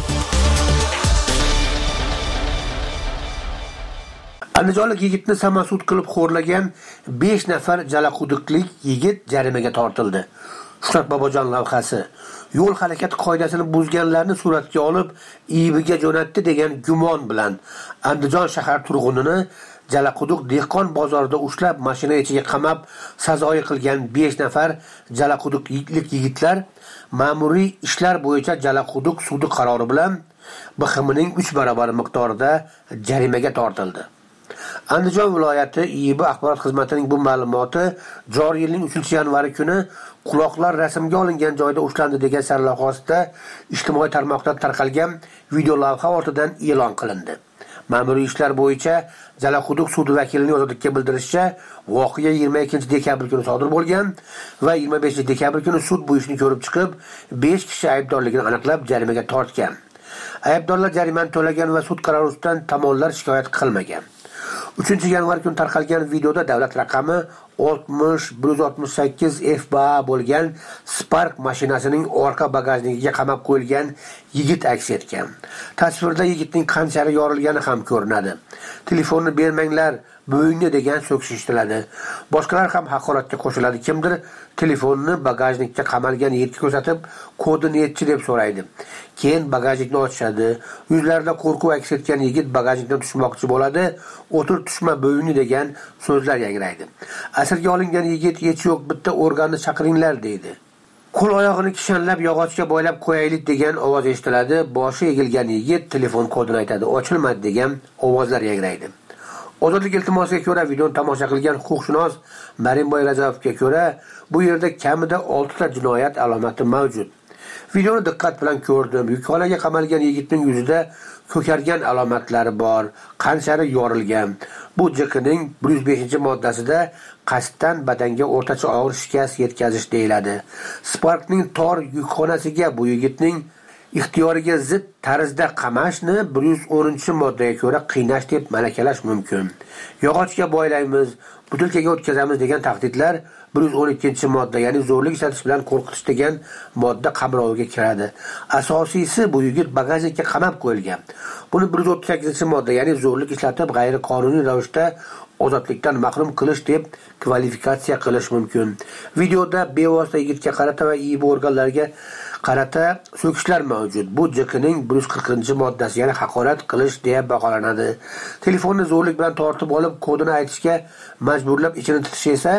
Andijonlik yigitni samasud qilib xo'rlagan 5 nafar jalaquduqlik yigit jarimaga tortildi. Shuhrat Bobojon lavhasi. Yo'l harakati qoidasini buzganlarni suratga olib, IIBga jo'natdi degan gumon bilan Andijon shahar turg'unini Jalaquduq dehqon bozorida ushlab, mashina ichiga qamab, sazoyi qilgan 5 nafar jalaquduqlik yigitlar ma'muriy ishlar bo'yicha Jalaquduq sudi qarori bilan BXMning 3 barobar miqdorida jarimaga tortildi. Andijon viloyati IIB axborot xizmatining bu ma'lumoti joriy yilning 3-yanvari kuni quloqlar rasmga olingan joyda ushlandi degan sarlavhasida ijtimoiy tarmoqda tarqalgan video lavha ortidan e'lon qilindi. Ma'muriy ishlar bo'yicha Jalaquduq sudi vakilining ozodlikka bildirishicha, voqea 22-dekabr kuni sodir bo'lgan va 25-dekabr kuni sud bu ishni ko'rib chiqib, 5 kishi aybdorligini aniqlab jarimaga tortgan. Aybdorlar jarimani to'lagan va sud qarori ustidan tomonlar shikoyat qilmagan. 3-yanvar kuni tarqalgan videoda davlat raqami 60-168 FBA bo'lgan Spark mashinasining orqa bagajnikiga qamab qo'yilgan yigit aks etgan. Tasvirda yigitning qanchari yorilgani ham ko'rinadi. Telefonni bermanglar, bo'yinni degan so'kish eshitiladi. Boshqalar ham haqoratga qo'shiladi. Kimdir telefonni bagajnikka qamalgan yigitga ko'rsatib, kodini yetchi deb so'raydi. Keyin bagajnikni ochishadi. Yuzlarida qo'rquv aks etgan yigit bagajnikdan tushmoqchi bo'ladi. O'tir tushma bo'yinni degan so'zlar yangraydi. Asirga olingan yigit hech yo'q, bitta organni chaqiringlar deydi. Qo'l oyog'ini kishanlab yog'ochga bo'ylab qo'yaylik degan ovoz eshitiladi. Boshi egilgan yigit telefon kodini aytadi. Ochilmadi degan ovozlar yangraydi. Ozodlik iltimosiga ko'ra videoni tomosha qilgan huquqshunos Marimboy Rajabovga ko'ra, bu yerda kamida 6 ta jinoyat alomati mavjud. Videoni diqqat bilan ko'rdim. Yuqoriga qamalgan yigitning yuzida ko'kargan alomatlari bor, qanchari yorilgan. Bu JQning 105-moddasida qasddan badanga o'rtacha og'ir shikast yetkazish deyiladi. Sparkning tor yukxonasiga bu yigitning ixtiyoriga zid tarzda qamashni 110-moddaga ko'ra qiynash deb malakalash mumkin. Yog'ochga bo'ylaymiz, butilkaga o'tkazamiz degan tahdidlar 112-modda, ya'ni zo'rlik ishlatish bilan qo'rqitish degan modda qamroviga kiradi. Asosiysi, bu yigit bagajnikka qamab qo'yilgan. Buni 138-modda, ya'ni zo'rlik ishlatib g'ayriqonuniy ravishda ozodlikdan mahrum qilish deb kvalifikatsiya qilish mumkin. Videoda bevosita yigitga qarata va IIB organlariga qarata so'kishlar mavjud. Bu JQning 140-moddasi, ya'ni haqorat qilish deya baholanadi. Telefonni zo'rlik bilan tortib olib, kodini aytishga majburlab ichini titish esa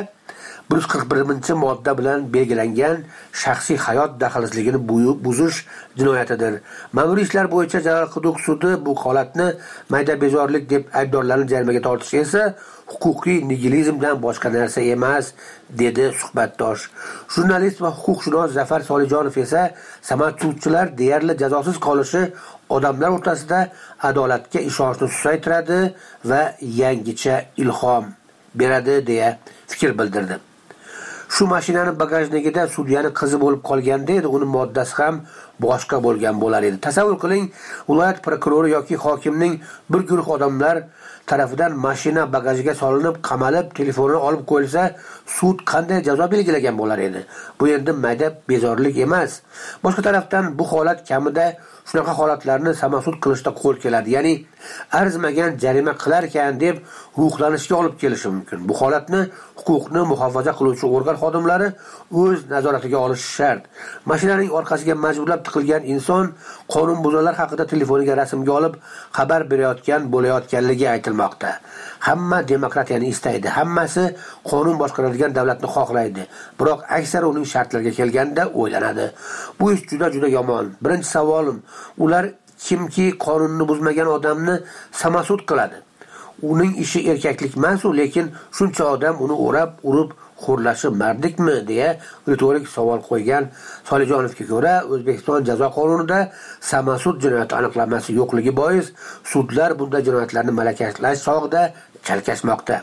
141-modda bilan belgilangan shaxsiy hayot daxlsizligini buzish jinoyatidir. Ma'muriy ishlar bo'yicha Jalaquduq sudi bu holatni mayda bezorlik deb aybdorlarni jarimaga tortishi esa huquqiy nigilizmdan boshqa narsa emas, dedi suhbatdosh. Jurnalist va huquqshunos Zafar Solijonov esa samoatchilar deyarli jazosiz qolishi odamlar o'rtasida adolatga ishonchni susaytiradi va yangicha ilhom beradi deya fikr bildirdi. Shu mashinani bagajnigida sudyani qizi bo'lib qolganda edi, uni moddasi ham boshqa bo'lgan bo'lar edi. Tasavvur qiling, viloyat prokurori yoki hokimning bir guruh odamlar tarafidan mashina bagajiga solinib, qamalib, telefonini olib qo'yilsa, sud qanday jazo belgilagan bo'lar edi? Bu endi mayda bezorlik emas. Boshqa tarafdan bu holat kamida shunaqa holatlarni samosud qilishda qo'l keladi. Ya'ni arzimagan jarima qilar ekan deb ruhlanishga olib kelishi mumkin. Bu holatni huquqni muhofaza qiluvchi organ xodimlari o'z nazoratiga olishi shart. Mashinaning orqasiga majburlab tiqilgan inson qonunbuzarlar haqida telefoniga rasmga olib xabar berayotgan bo'layotganligi aytilmoqda. Hamma demokratiyani istaydi, hammasi qonun boshqaradigan davlatni xohlaydi. Biroq aksar uning shartlariga kelganda o'ylanadi. Bu ish juda yomon. Birinchi savolim, ular kimki qonunni buzmagan odamni samosud qiladi? Uning ishi erkaklik emas, lekin shuncha odam uni o'rab, urib, xo'rlashi mardikmi deya ritorik savol qo'ygan Solijonovga ko'ra, O'zbekiston jazo qonunida samosud jinoyati aniqlanmasi yo'qligi bois sudlar bunday jinoyatlarni malakalash chog'ida chalkashmoqda.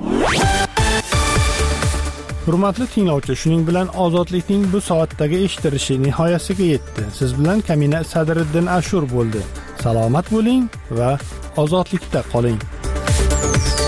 Hurmatli tinglovchi, shuning bilan ozodlikning bu soatdagi eshitilishi nihoyasiga yetdi. Siz bilan Kamina Sadriddin Ashur bo'ldi. Salomat bo'ling va ozodlikda qoling.